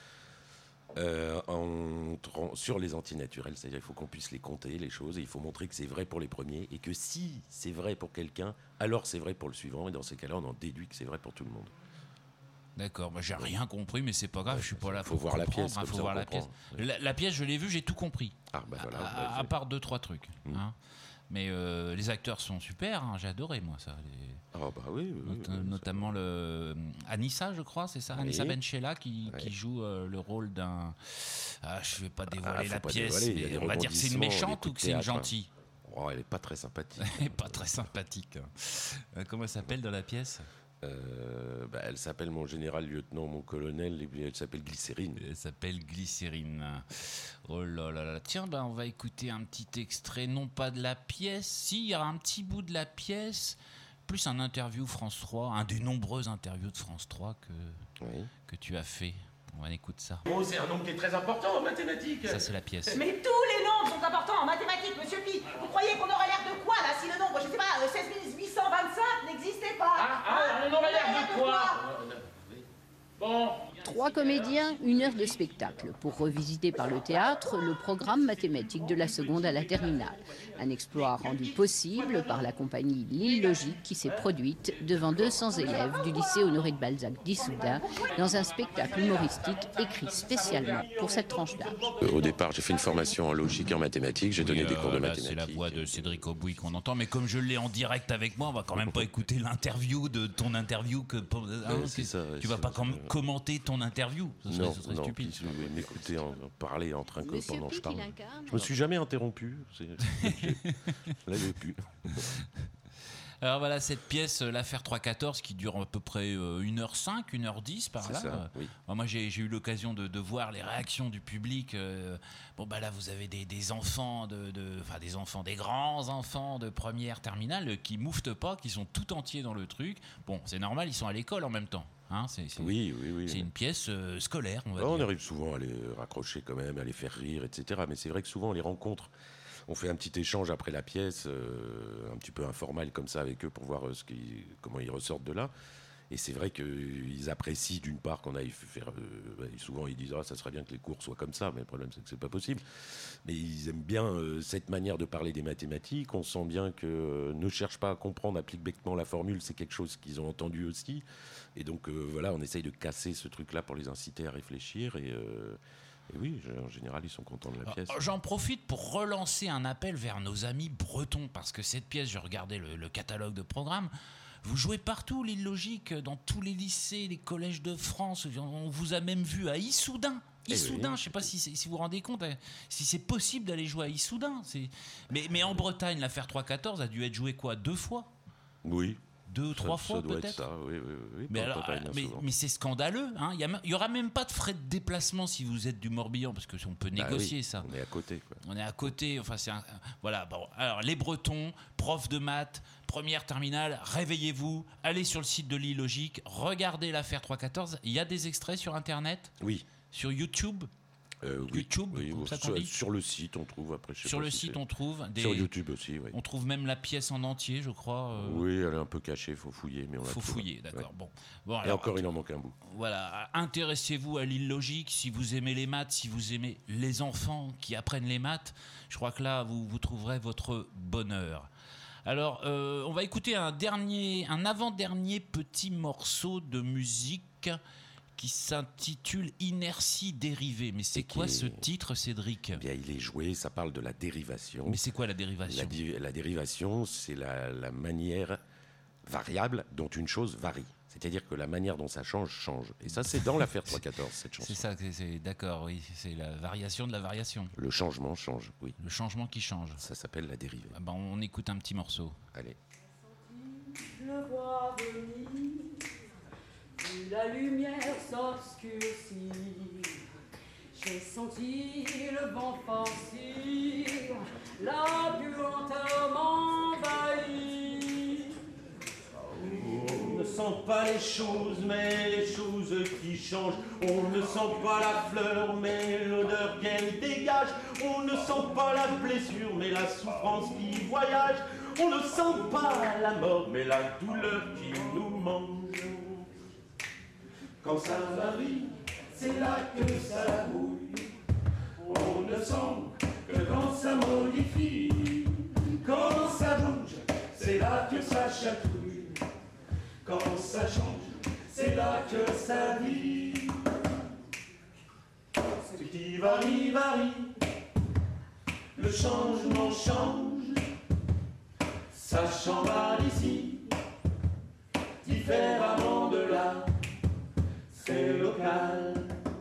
[SPEAKER 2] euh, en, sur les antinaturels, c'est-à-dire qu'il faut qu'on puisse les compter, les choses, et il faut montrer que c'est vrai pour les premiers, et que si c'est vrai pour quelqu'un, alors c'est vrai pour le suivant, et dans ces cas-là, on en déduit que c'est vrai pour tout le monde.
[SPEAKER 1] D'accord, moi j'ai rien compris, mais c'est pas grave, ouais, je suis pas là
[SPEAKER 2] pour voir la pièce.
[SPEAKER 1] Il hein, faut voir la pièce. La, la pièce, je l'ai vue, j'ai tout compris.
[SPEAKER 2] Ah, bah voilà,
[SPEAKER 1] à, à, à part deux, trois trucs. Mmh. Hein. Mais euh, les acteurs sont super, hein, j'ai adoré moi ça. Les...
[SPEAKER 2] Ah bah oui, oui,
[SPEAKER 1] Not-
[SPEAKER 2] oui
[SPEAKER 1] notamment le Anissa, je crois, c'est ça, oui. Anissa Benchella qui, oui. qui joue euh, le rôle d'un. Ah, je vais pas dévoiler ah, la
[SPEAKER 2] pas
[SPEAKER 1] pièce,
[SPEAKER 2] dévoiler,
[SPEAKER 1] mais on va dire que c'est une méchante ou que c'est une gentille.
[SPEAKER 2] Oh, elle est pas très sympathique.
[SPEAKER 1] Elle est pas très sympathique. Hein. Comment elle s'appelle dans la pièce ?
[SPEAKER 2] Euh, bah, elle s'appelle mon général lieutenant, mon colonel, et puis elle s'appelle Glycérine.
[SPEAKER 1] Elle s'appelle Glycérine. Oh là là là. Tiens, bah, on va écouter un petit extrait, non pas de la pièce, si, il y aura un petit bout de la pièce, plus un interview France trois, un des nombreux interviews de France trois que,
[SPEAKER 2] oui.
[SPEAKER 1] que tu as fait. On va écouter ça.
[SPEAKER 13] Oh, c'est un nombre qui est très important en mathématiques.
[SPEAKER 1] Ça, c'est la pièce.
[SPEAKER 14] Mais tous les nombres sont importants en mathématiques, monsieur Pi. Vous croyez qu'on aurait l'air de quoi, là, si le nombre, je sais pas, seize mille huit cent vingt-cinq n'existait pas?
[SPEAKER 13] Ah, ah, on aurait l'air de quoi? Bon.
[SPEAKER 15] Trois comédiens, une heure de spectacle pour revisiter par le théâtre le programme mathématique de la seconde à la terminale. Un exploit rendu possible par la compagnie L'Illogique qui s'est produite devant deux cents élèves du lycée Honoré de Balzac d'Issoudun dans un spectacle humoristique écrit spécialement pour cette tranche d'âge.
[SPEAKER 2] Au départ, j'ai fait une formation en logique et en mathématiques, j'ai oui, donné euh, des cours de
[SPEAKER 1] là,
[SPEAKER 2] mathématiques.
[SPEAKER 1] C'est la voix de Cédric Aubouy qu'on entend, mais comme je l'ai en direct avec moi, on va quand même pas écouter l'interview de ton interview. Que, hein,
[SPEAKER 2] ouais, c'est ça,
[SPEAKER 1] tu vas pas com- commenter ton interview, ce serait,
[SPEAKER 2] non,
[SPEAKER 1] ce serait
[SPEAKER 2] non,
[SPEAKER 1] stupide.
[SPEAKER 2] Puis, m'écouter en, en parler en train que
[SPEAKER 15] Monsieur
[SPEAKER 2] pendant que je parle.
[SPEAKER 15] Incarne.
[SPEAKER 2] Je me suis jamais interrompu. C'est... Là, j'ai pu.
[SPEAKER 1] Alors voilà, cette pièce, l'affaire trois quatorze, qui dure à peu près une heure cinq, une heure dix par
[SPEAKER 2] c'est
[SPEAKER 1] là.
[SPEAKER 2] Ça, oui.
[SPEAKER 1] Moi, j'ai, j'ai eu l'occasion de, de voir les réactions du public. Euh, bon, bah là, vous avez des, des enfants, de, de, enfin des enfants, des grands enfants de première terminale qui mouftent pas, qui sont tout entiers dans le truc. Bon, c'est normal, ils sont à l'école en même temps. Hein, c'est, c'est,
[SPEAKER 2] oui, oui, oui.
[SPEAKER 1] C'est une pièce euh, scolaire, on va
[SPEAKER 2] Alors,
[SPEAKER 1] dire.
[SPEAKER 2] On arrive souvent à les raccrocher quand même, à les faire rire, et cetera. Mais c'est vrai que souvent, on les rencontre. On fait un petit échange après la pièce, euh, un petit peu informel comme ça avec eux pour voir euh, ce qui, comment ils ressortent de là. Et c'est vrai qu'ils apprécient d'une part qu'on aille faire... Euh, souvent ils disent ah, « ça serait bien que les cours soient comme ça », mais le problème c'est que c'est pas possible. Mais ils aiment bien euh, cette manière de parler des mathématiques. On sent bien que euh, ne cherche pas à comprendre, applique bêtement la formule, c'est quelque chose qu'ils ont entendu aussi. Et donc euh, voilà, on essaye de casser ce truc-là pour les inciter à réfléchir et... Euh, Et oui, en général, ils sont contents de la pièce.
[SPEAKER 1] J'en profite pour relancer un appel vers nos amis bretons, parce que cette pièce, je regardais le, le catalogue de programme, Vous jouez partout, l'île logique, dans tous les lycées, les collèges de France. On vous a même vu à Issoudun. Issoudun,
[SPEAKER 2] oui.
[SPEAKER 1] je ne sais pas si, si vous vous rendez compte, hein, si c'est possible d'aller jouer à Issoudun. C'est... Mais, mais en Bretagne, l'affaire trois quatorze a dû être jouée quoi, deux fois?
[SPEAKER 2] Oui.
[SPEAKER 1] Deux ou trois
[SPEAKER 2] ça,
[SPEAKER 1] fois
[SPEAKER 2] ça doit
[SPEAKER 1] peut-être.
[SPEAKER 2] Être ça, oui, oui, oui.
[SPEAKER 1] Mais,
[SPEAKER 2] Pas-
[SPEAKER 1] alors,
[SPEAKER 2] pas bien
[SPEAKER 1] mais,
[SPEAKER 2] souvent.
[SPEAKER 1] mais c'est scandaleux. Hein. Il n'y aura même pas de frais de déplacement si vous êtes du Morbihan, parce qu'on peut
[SPEAKER 2] Bah
[SPEAKER 1] négocier
[SPEAKER 2] oui,
[SPEAKER 1] ça.
[SPEAKER 2] On est à côté, quoi.
[SPEAKER 1] On est à côté. Enfin, c'est un, voilà. Bon, alors les Bretons, profs de maths, première terminale, réveillez-vous, allez sur le site de l'île logique, regardez l'affaire trois quatorze. Il y a des extraits sur Internet.
[SPEAKER 2] Oui.
[SPEAKER 1] Sur YouTube.
[SPEAKER 2] Euh, oui,
[SPEAKER 1] YouTube,
[SPEAKER 2] oui,
[SPEAKER 1] comme
[SPEAKER 2] ou
[SPEAKER 1] ça qu'on
[SPEAKER 2] sur,
[SPEAKER 1] dit.
[SPEAKER 2] sur le site, on trouve après. Je sais
[SPEAKER 1] Sur
[SPEAKER 2] pas
[SPEAKER 1] le
[SPEAKER 2] si
[SPEAKER 1] site,
[SPEAKER 2] c'est-
[SPEAKER 1] on trouve des.
[SPEAKER 2] Sur YouTube aussi, oui.
[SPEAKER 1] On trouve même la pièce en entier, je crois. euh,
[SPEAKER 2] Oui, elle est un peu cachée, faut fouiller, mais on la
[SPEAKER 1] Faut
[SPEAKER 2] trouve.
[SPEAKER 1] fouiller, d'accord.
[SPEAKER 2] Ouais.
[SPEAKER 1] Bon. Bon,
[SPEAKER 2] Et
[SPEAKER 1] alors,
[SPEAKER 2] encore, il en manque un bout.
[SPEAKER 1] Voilà, intéressez-vous à l'île logique si vous aimez les maths, si vous aimez les enfants qui apprennent les maths. Je crois que là, vous, vous trouverez votre bonheur. Alors, euh, on va écouter un dernier, un avant-dernier petit morceau de musique qui s'intitule Inertie dérivée. Mais c'est quoi
[SPEAKER 2] qui
[SPEAKER 1] ce
[SPEAKER 2] est-
[SPEAKER 1] titre, Cédric?
[SPEAKER 2] Eh bien, il est joué, ça parle de la dérivation.
[SPEAKER 1] Mais c'est quoi la dérivation?
[SPEAKER 2] La, di- la dérivation, c'est la, la manière variable dont une chose varie. C'est-à-dire que la manière dont ça change, change. Et ça, c'est dans l'affaire trois quatorze, cette chanson.
[SPEAKER 1] C'est ça, c'est, c'est- d'accord, oui. C'est la variation de la variation.
[SPEAKER 2] Le changement change, oui.
[SPEAKER 1] Le changement qui change.
[SPEAKER 2] Ça s'appelle la dérivée.
[SPEAKER 1] Ah ben, on écoute un petit morceau.
[SPEAKER 2] Allez.
[SPEAKER 16] Le vois venir, vu la lumière s'obscurcir. J'ai senti le vent forcir, la puanteur m'envahir.
[SPEAKER 17] On ne sent pas les choses, mais les choses qui changent. On ne sent pas la fleur, mais l'odeur qu'elle dégage. On ne sent pas la blessure, mais la souffrance qui voyage. On ne sent pas la mort, mais la douleur qui nous mange. Quand ça varie, c'est là que ça bouille. On ne sent que quand ça modifie. Quand ça bouge, c'est là que ça chatouille. Quand ça change, c'est là que ça vit. Ce qui varie, varie. Le changement change. Ça chamballe ici, différemment de là. C'est local.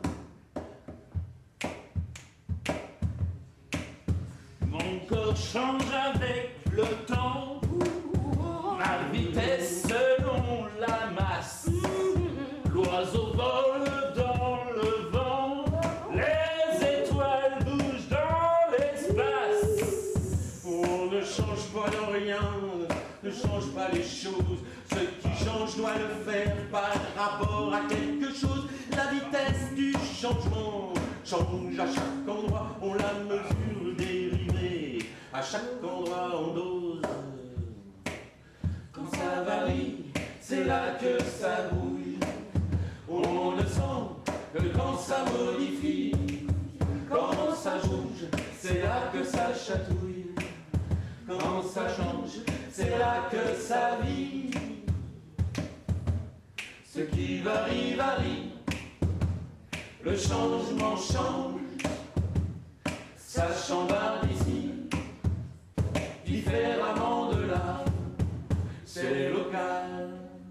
[SPEAKER 17] Mon corps change avec le temps. Ma vitesse selon la masse. L'oiseau vole dans le vent. Les étoiles bougent dans l'espace. On ne change pas de rien, ne change pas les choses. Ce qui change doit le faire par rapport à quelque chose. La vitesse du changement change à chaque endroit. On la mesure dérivée. À chaque endroit on dose. Quand ça varie, c'est là que ça bouille. On ne sent que quand ça modifie. Quand ça bouge, c'est là que ça chatouille. Quand ça change, c'est là que ça vit. Ce qui varie, varie. Le changement change. Ça chambarde ici, différemment de là. C'est local.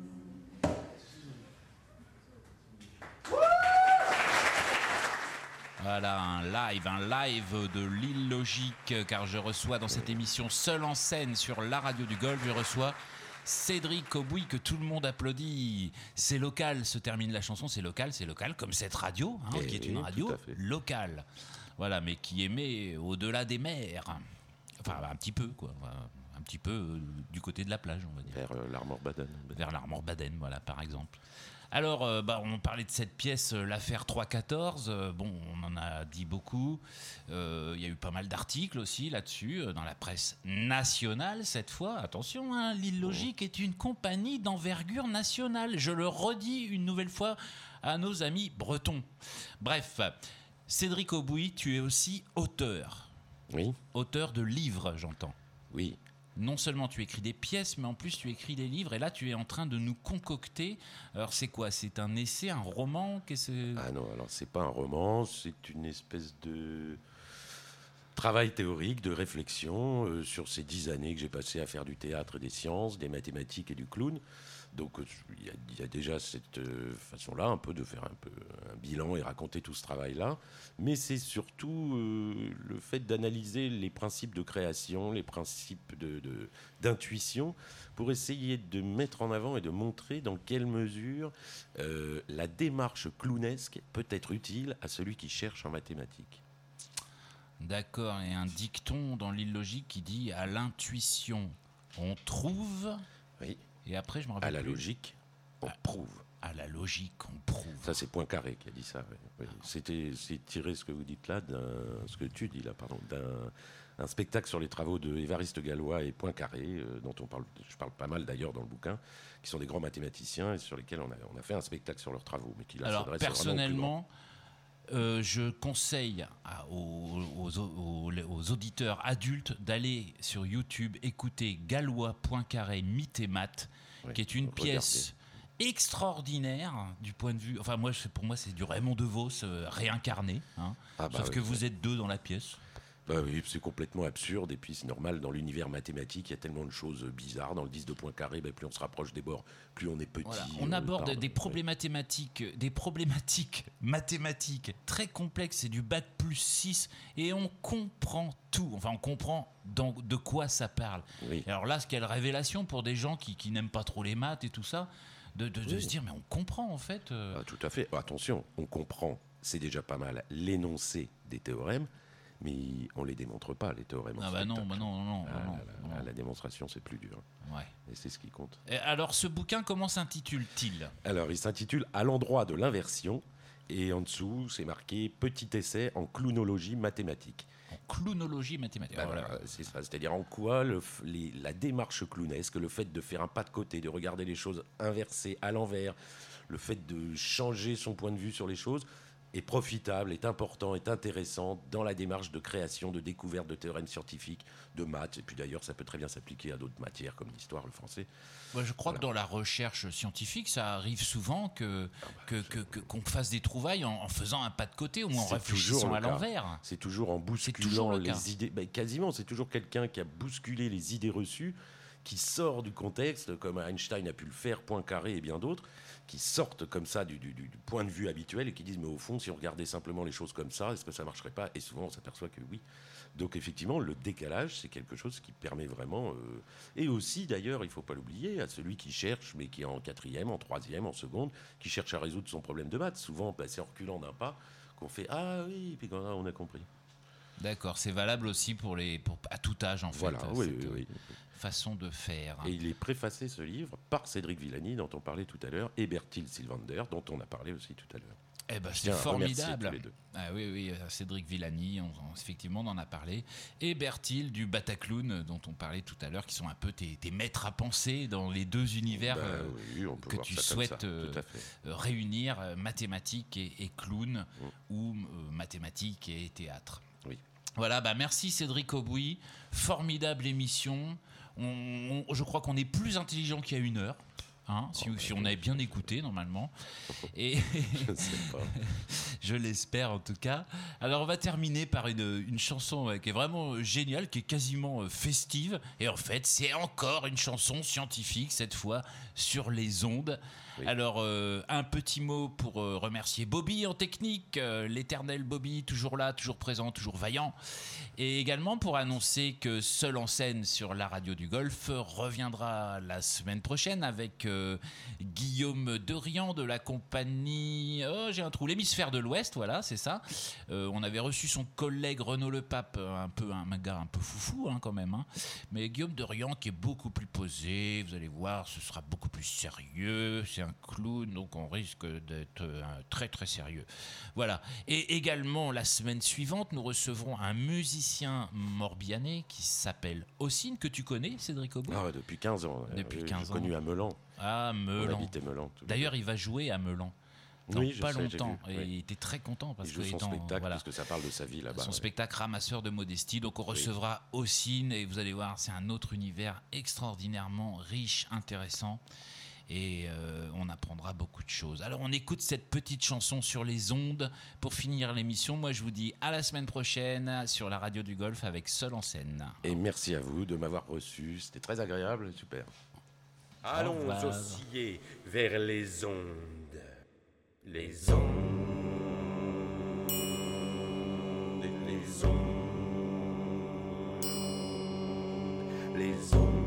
[SPEAKER 1] Voilà, un live, un live de l'île logique, car je reçois dans cette émission Seul en scène sur la radio du Golfe, je reçois Cédric Aubouy, que tout le monde applaudit. C'est local, se termine la chanson, c'est local, c'est local, comme cette radio, hein,
[SPEAKER 2] Eh
[SPEAKER 1] qui est
[SPEAKER 2] oui,
[SPEAKER 1] une
[SPEAKER 2] tout
[SPEAKER 1] radio
[SPEAKER 2] à fait.
[SPEAKER 1] locale. Voilà, mais qui émet au-delà des mers. Enfin, un petit peu, quoi. Un petit peu euh, du côté de la plage, on va dire.
[SPEAKER 2] Vers euh, l'Armor-Baden.
[SPEAKER 1] Vers l'Armor-Baden, voilà, par exemple. Alors, euh, bah, on parlait de cette pièce, euh, l'affaire trois quatorze. Euh, bon, on en a dit beaucoup. Euh, Il y a eu pas mal d'articles aussi là-dessus, euh, dans la presse nationale cette fois. Attention, hein, l'île logique est une compagnie d'envergure nationale. Je le redis une nouvelle fois à nos amis bretons. Bref, Cédric Aubouy, tu es aussi auteur.
[SPEAKER 2] Oui.
[SPEAKER 1] Auteur de livres, j'entends.
[SPEAKER 2] Oui.
[SPEAKER 1] Non seulement tu écris des pièces, mais en plus tu écris des livres. Et là, tu es en train de nous concocter. Alors, c'est quoi? C'est un essai, un roman? Qu'est-ce que...
[SPEAKER 2] Ah non, alors c'est pas un roman, c'est une espèce de... Travail théorique, de réflexion euh, sur ces dix années que j'ai passées à faire du théâtre et des sciences, des mathématiques et du clown. Donc il y, y a déjà cette euh, façon-là, un peu de faire un peu un bilan et raconter tout ce travail-là. Mais c'est surtout euh, le fait d'analyser les principes de création, les principes de, de, d'intuition, pour essayer de mettre en avant et de montrer dans quelle mesure euh, la démarche clownesque peut être utile à celui qui cherche en mathématiques.
[SPEAKER 1] D'accord, et un dicton dans l'illogique qui dit « à l'intuition, on trouve
[SPEAKER 2] oui. ».
[SPEAKER 1] Et après, je me rappelle
[SPEAKER 2] À la
[SPEAKER 1] plus.
[SPEAKER 2] logique, on
[SPEAKER 1] à,
[SPEAKER 2] prouve.
[SPEAKER 1] À la logique, on prouve.
[SPEAKER 2] Ça, c'est Poincaré qui a dit ça. Oui. Oui. C'était, c'est tiré ce que vous dites là, d'un, ce que tu dis là, pardon, d'un un spectacle sur les travaux de Évariste Galois et Poincaré, euh, dont on parle, je parle pas mal d'ailleurs dans le bouquin, qui sont des grands mathématiciens et sur lesquels on a, on a fait un spectacle sur leurs travaux. Mais qui là
[SPEAKER 1] Alors,
[SPEAKER 2] s'adresse
[SPEAKER 1] personnellement, euh, je conseille à, aux, aux, aux, aux auditeurs adultes d'aller sur YouTube écouter Galois Poincaré Mythe et Maths, oui, qui est une pièce extraordinaire du point de vue. Enfin, moi, pour moi, c'est du Raymond DeVos euh, réincarné. Hein,
[SPEAKER 2] ah bah
[SPEAKER 1] sauf
[SPEAKER 2] oui,
[SPEAKER 1] que vous êtes deux dans la pièce.
[SPEAKER 2] Bah oui, c'est complètement absurde et puis c'est normal dans l'univers mathématique, il y a tellement de choses bizarres. Dans le dix de Poincaré, bah, plus on se rapproche des bords, plus on est petit.
[SPEAKER 1] Voilà. On
[SPEAKER 2] euh,
[SPEAKER 1] aborde
[SPEAKER 2] pardon,
[SPEAKER 1] des problèmes mathématiques, des problématiques mathématiques très complexes, c'est du bac plus six et on comprend tout. Enfin, on comprend dans, de quoi ça parle.
[SPEAKER 2] Oui.
[SPEAKER 1] Alors là, ce quelle révélation pour des gens qui, qui n'aiment pas trop les maths et tout ça, de, de, de
[SPEAKER 2] oui.
[SPEAKER 1] se dire mais on comprend en fait. Euh...
[SPEAKER 2] Ah, tout à fait. Attention, on comprend, c'est déjà pas mal l'énoncé des théorèmes. Mais on ne les démontre pas, les théorèmes.
[SPEAKER 1] Ah bah non, bah non, non,
[SPEAKER 2] ah,
[SPEAKER 1] non,
[SPEAKER 2] la, la,
[SPEAKER 1] non.
[SPEAKER 2] la démonstration, c'est plus dur.
[SPEAKER 1] Ouais.
[SPEAKER 2] Et c'est ce qui compte.
[SPEAKER 1] Et alors, ce bouquin, comment s'intitule-t-il ?
[SPEAKER 2] Alors, il s'intitule « À l'endroit de l'inversion » et en dessous, c'est marqué « Petit essai en clownologie mathématique ».
[SPEAKER 1] En clownologie mathématique.
[SPEAKER 2] Ben voilà, c'est ça. C'est-à-dire en quoi le, les, la démarche clownesque, le fait de faire un pas de côté, de regarder les choses inversées, à l'envers, le fait de changer son point de vue sur les choses est profitable, est important, est intéressant dans la démarche de création, de découverte de théorèmes scientifiques, de maths. Et puis d'ailleurs, ça peut très bien s'appliquer à d'autres matières comme l'histoire, le français.
[SPEAKER 1] Moi, je crois
[SPEAKER 2] voilà.
[SPEAKER 1] que dans la recherche scientifique, ça arrive souvent que, ah bah, que, que, que, qu'on fasse des trouvailles en, en faisant un pas de côté ou en réfléchissant à l'envers.
[SPEAKER 2] C'est toujours en bousculant
[SPEAKER 1] toujours
[SPEAKER 2] les idées. Ben, quasiment, c'est toujours quelqu'un qui a bousculé les idées reçues, qui sort du contexte, comme Einstein a pu le faire, Poincaré et bien d'autres, qui sortent comme ça du, du, du point de vue habituel et qui disent mais au fond si on regardait simplement les choses comme ça, est-ce que ça ne marcherait pas ? Et souvent on s'aperçoit que oui. Donc effectivement le décalage c'est quelque chose qui permet vraiment, euh, et aussi d'ailleurs il ne faut pas l'oublier, à celui qui cherche mais qui est en quatrième, en troisième, en seconde, qui cherche à résoudre son problème de maths. Souvent bah, c'est en reculant d'un pas qu'on fait ah oui, et puis quand on a compris.
[SPEAKER 1] D'accord, c'est valable aussi pour les, pour, à tout âge en fait.
[SPEAKER 2] Voilà, oui, oui, oui.
[SPEAKER 1] Façon de faire.
[SPEAKER 2] Et il est préfacé ce livre par Cédric Villani dont on parlait tout à l'heure et Bertil Sylvander dont on a parlé aussi tout à l'heure.
[SPEAKER 1] Eh ben, c'est formidable. Ah oui, oui, Cédric Villani, on, on, effectivement, on en a parlé. Et Bertil du Bataclown, dont on parlait tout à l'heure, qui sont un peu tes, tes maîtres à penser dans les deux univers
[SPEAKER 2] ben,
[SPEAKER 1] euh,
[SPEAKER 2] oui, on peut
[SPEAKER 1] que
[SPEAKER 2] voir
[SPEAKER 1] tu
[SPEAKER 2] ça
[SPEAKER 1] souhaites
[SPEAKER 2] euh,
[SPEAKER 1] réunir, euh, mathématiques et, et clown,
[SPEAKER 2] mm.
[SPEAKER 1] ou euh, mathématiques et théâtre.
[SPEAKER 2] Oui.
[SPEAKER 1] Voilà, bah merci Cédric Aubouy. Formidable émission. On, on, je crois qu'on est plus intelligent qu'il y a une heure. Hein, si, si on avait bien écouté normalement et
[SPEAKER 2] je ne sais pas.
[SPEAKER 1] Je l'espère en tout cas. Alors on va terminer par une, une chanson qui est vraiment géniale, qui est quasiment festive, et en fait c'est encore une chanson scientifique, cette fois sur les ondes. Oui. Alors euh, un petit mot pour euh, remercier Bobby en technique, euh, l'éternel Bobby, toujours là, toujours présent, toujours vaillant, et également pour annoncer que Seul en scène sur la radio du Golfe reviendra la semaine prochaine avec euh, Guillaume Derian de la compagnie, oh j'ai un trou, l'hémisphère de l'Ouest, voilà c'est ça. Euh, on avait reçu son collègue Renaud Le Pape, un peu un gars un peu foufou hein, quand même, hein. Mais Guillaume Derian qui est beaucoup plus posé, vous allez voir, ce sera beaucoup plus sérieux, c'est un clown, donc on risque d'être euh, très très sérieux. Voilà. Et également la semaine suivante, nous recevrons un musicien morbihanais qui s'appelle Ossine, que tu connais, Cédric Aubouy ?
[SPEAKER 2] Ah ouais, depuis quinze ans.
[SPEAKER 1] Depuis quinze
[SPEAKER 2] J'ai
[SPEAKER 1] ans.
[SPEAKER 2] connu à Meulan.
[SPEAKER 1] Ah, Meulan.
[SPEAKER 2] On habitait Meulan.
[SPEAKER 1] D'ailleurs, il va jouer à Meulan. Dans
[SPEAKER 2] oui, je
[SPEAKER 1] pas
[SPEAKER 2] sais,
[SPEAKER 1] longtemps.
[SPEAKER 2] Vu,
[SPEAKER 1] et
[SPEAKER 2] oui.
[SPEAKER 1] il était très content parce
[SPEAKER 2] il joue
[SPEAKER 1] que
[SPEAKER 2] son
[SPEAKER 1] étant,
[SPEAKER 2] spectacle
[SPEAKER 1] voilà,
[SPEAKER 2] parce que ça parle de sa vie là-bas.
[SPEAKER 1] Son
[SPEAKER 2] ouais.
[SPEAKER 1] spectacle Ramasseur de modestie. Donc on recevra oui. Ossine et vous allez voir, c'est un autre univers extraordinairement riche, intéressant. et euh, on apprendra beaucoup de choses. Alors on écoute cette petite chanson sur les ondes pour finir l'émission. Moi je vous dis à la semaine prochaine sur la radio du Golfe avec Seul en scène.
[SPEAKER 2] Et merci à vous de m'avoir reçu, c'était très agréable, super.
[SPEAKER 9] Allons osciller vers les ondes, les ondes, les ondes, les ondes.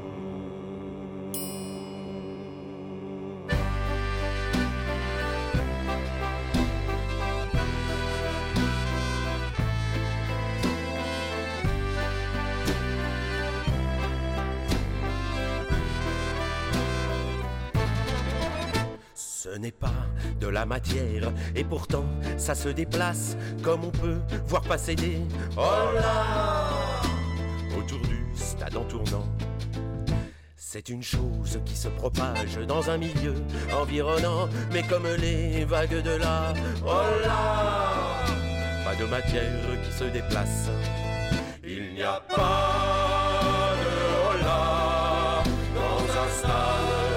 [SPEAKER 9] Ce n'est pas de la matière, et pourtant ça se déplace, comme on peut voir passer des oh là autour du stade en tournant. C'est une chose qui se propage dans un milieu environnant, mais comme les vagues de la oh là, pas de matière qui se déplace. Il n'y a pas de oh là dans un stade.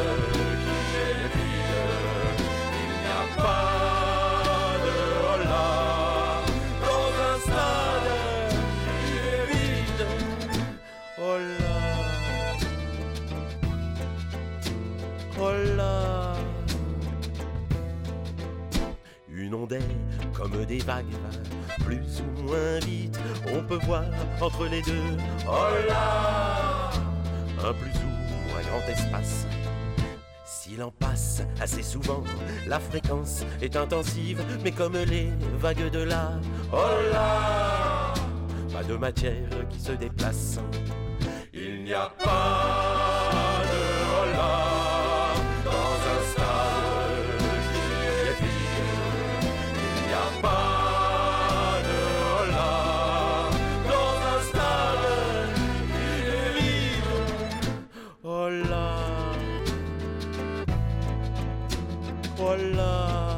[SPEAKER 9] Une onde est comme des vagues, plus ou moins vite, on peut voir entre les deux, oh là, un plus ou moins grand espace. S'il en passe assez souvent, la fréquence est intensive, mais comme les vagues de la, oh là, pas de matière qui se déplace. Il n'y a pas de oh là dans un stade qui est vide. Il n'y a pas de oh là dans un stade qui est vide. Oh là, oh là.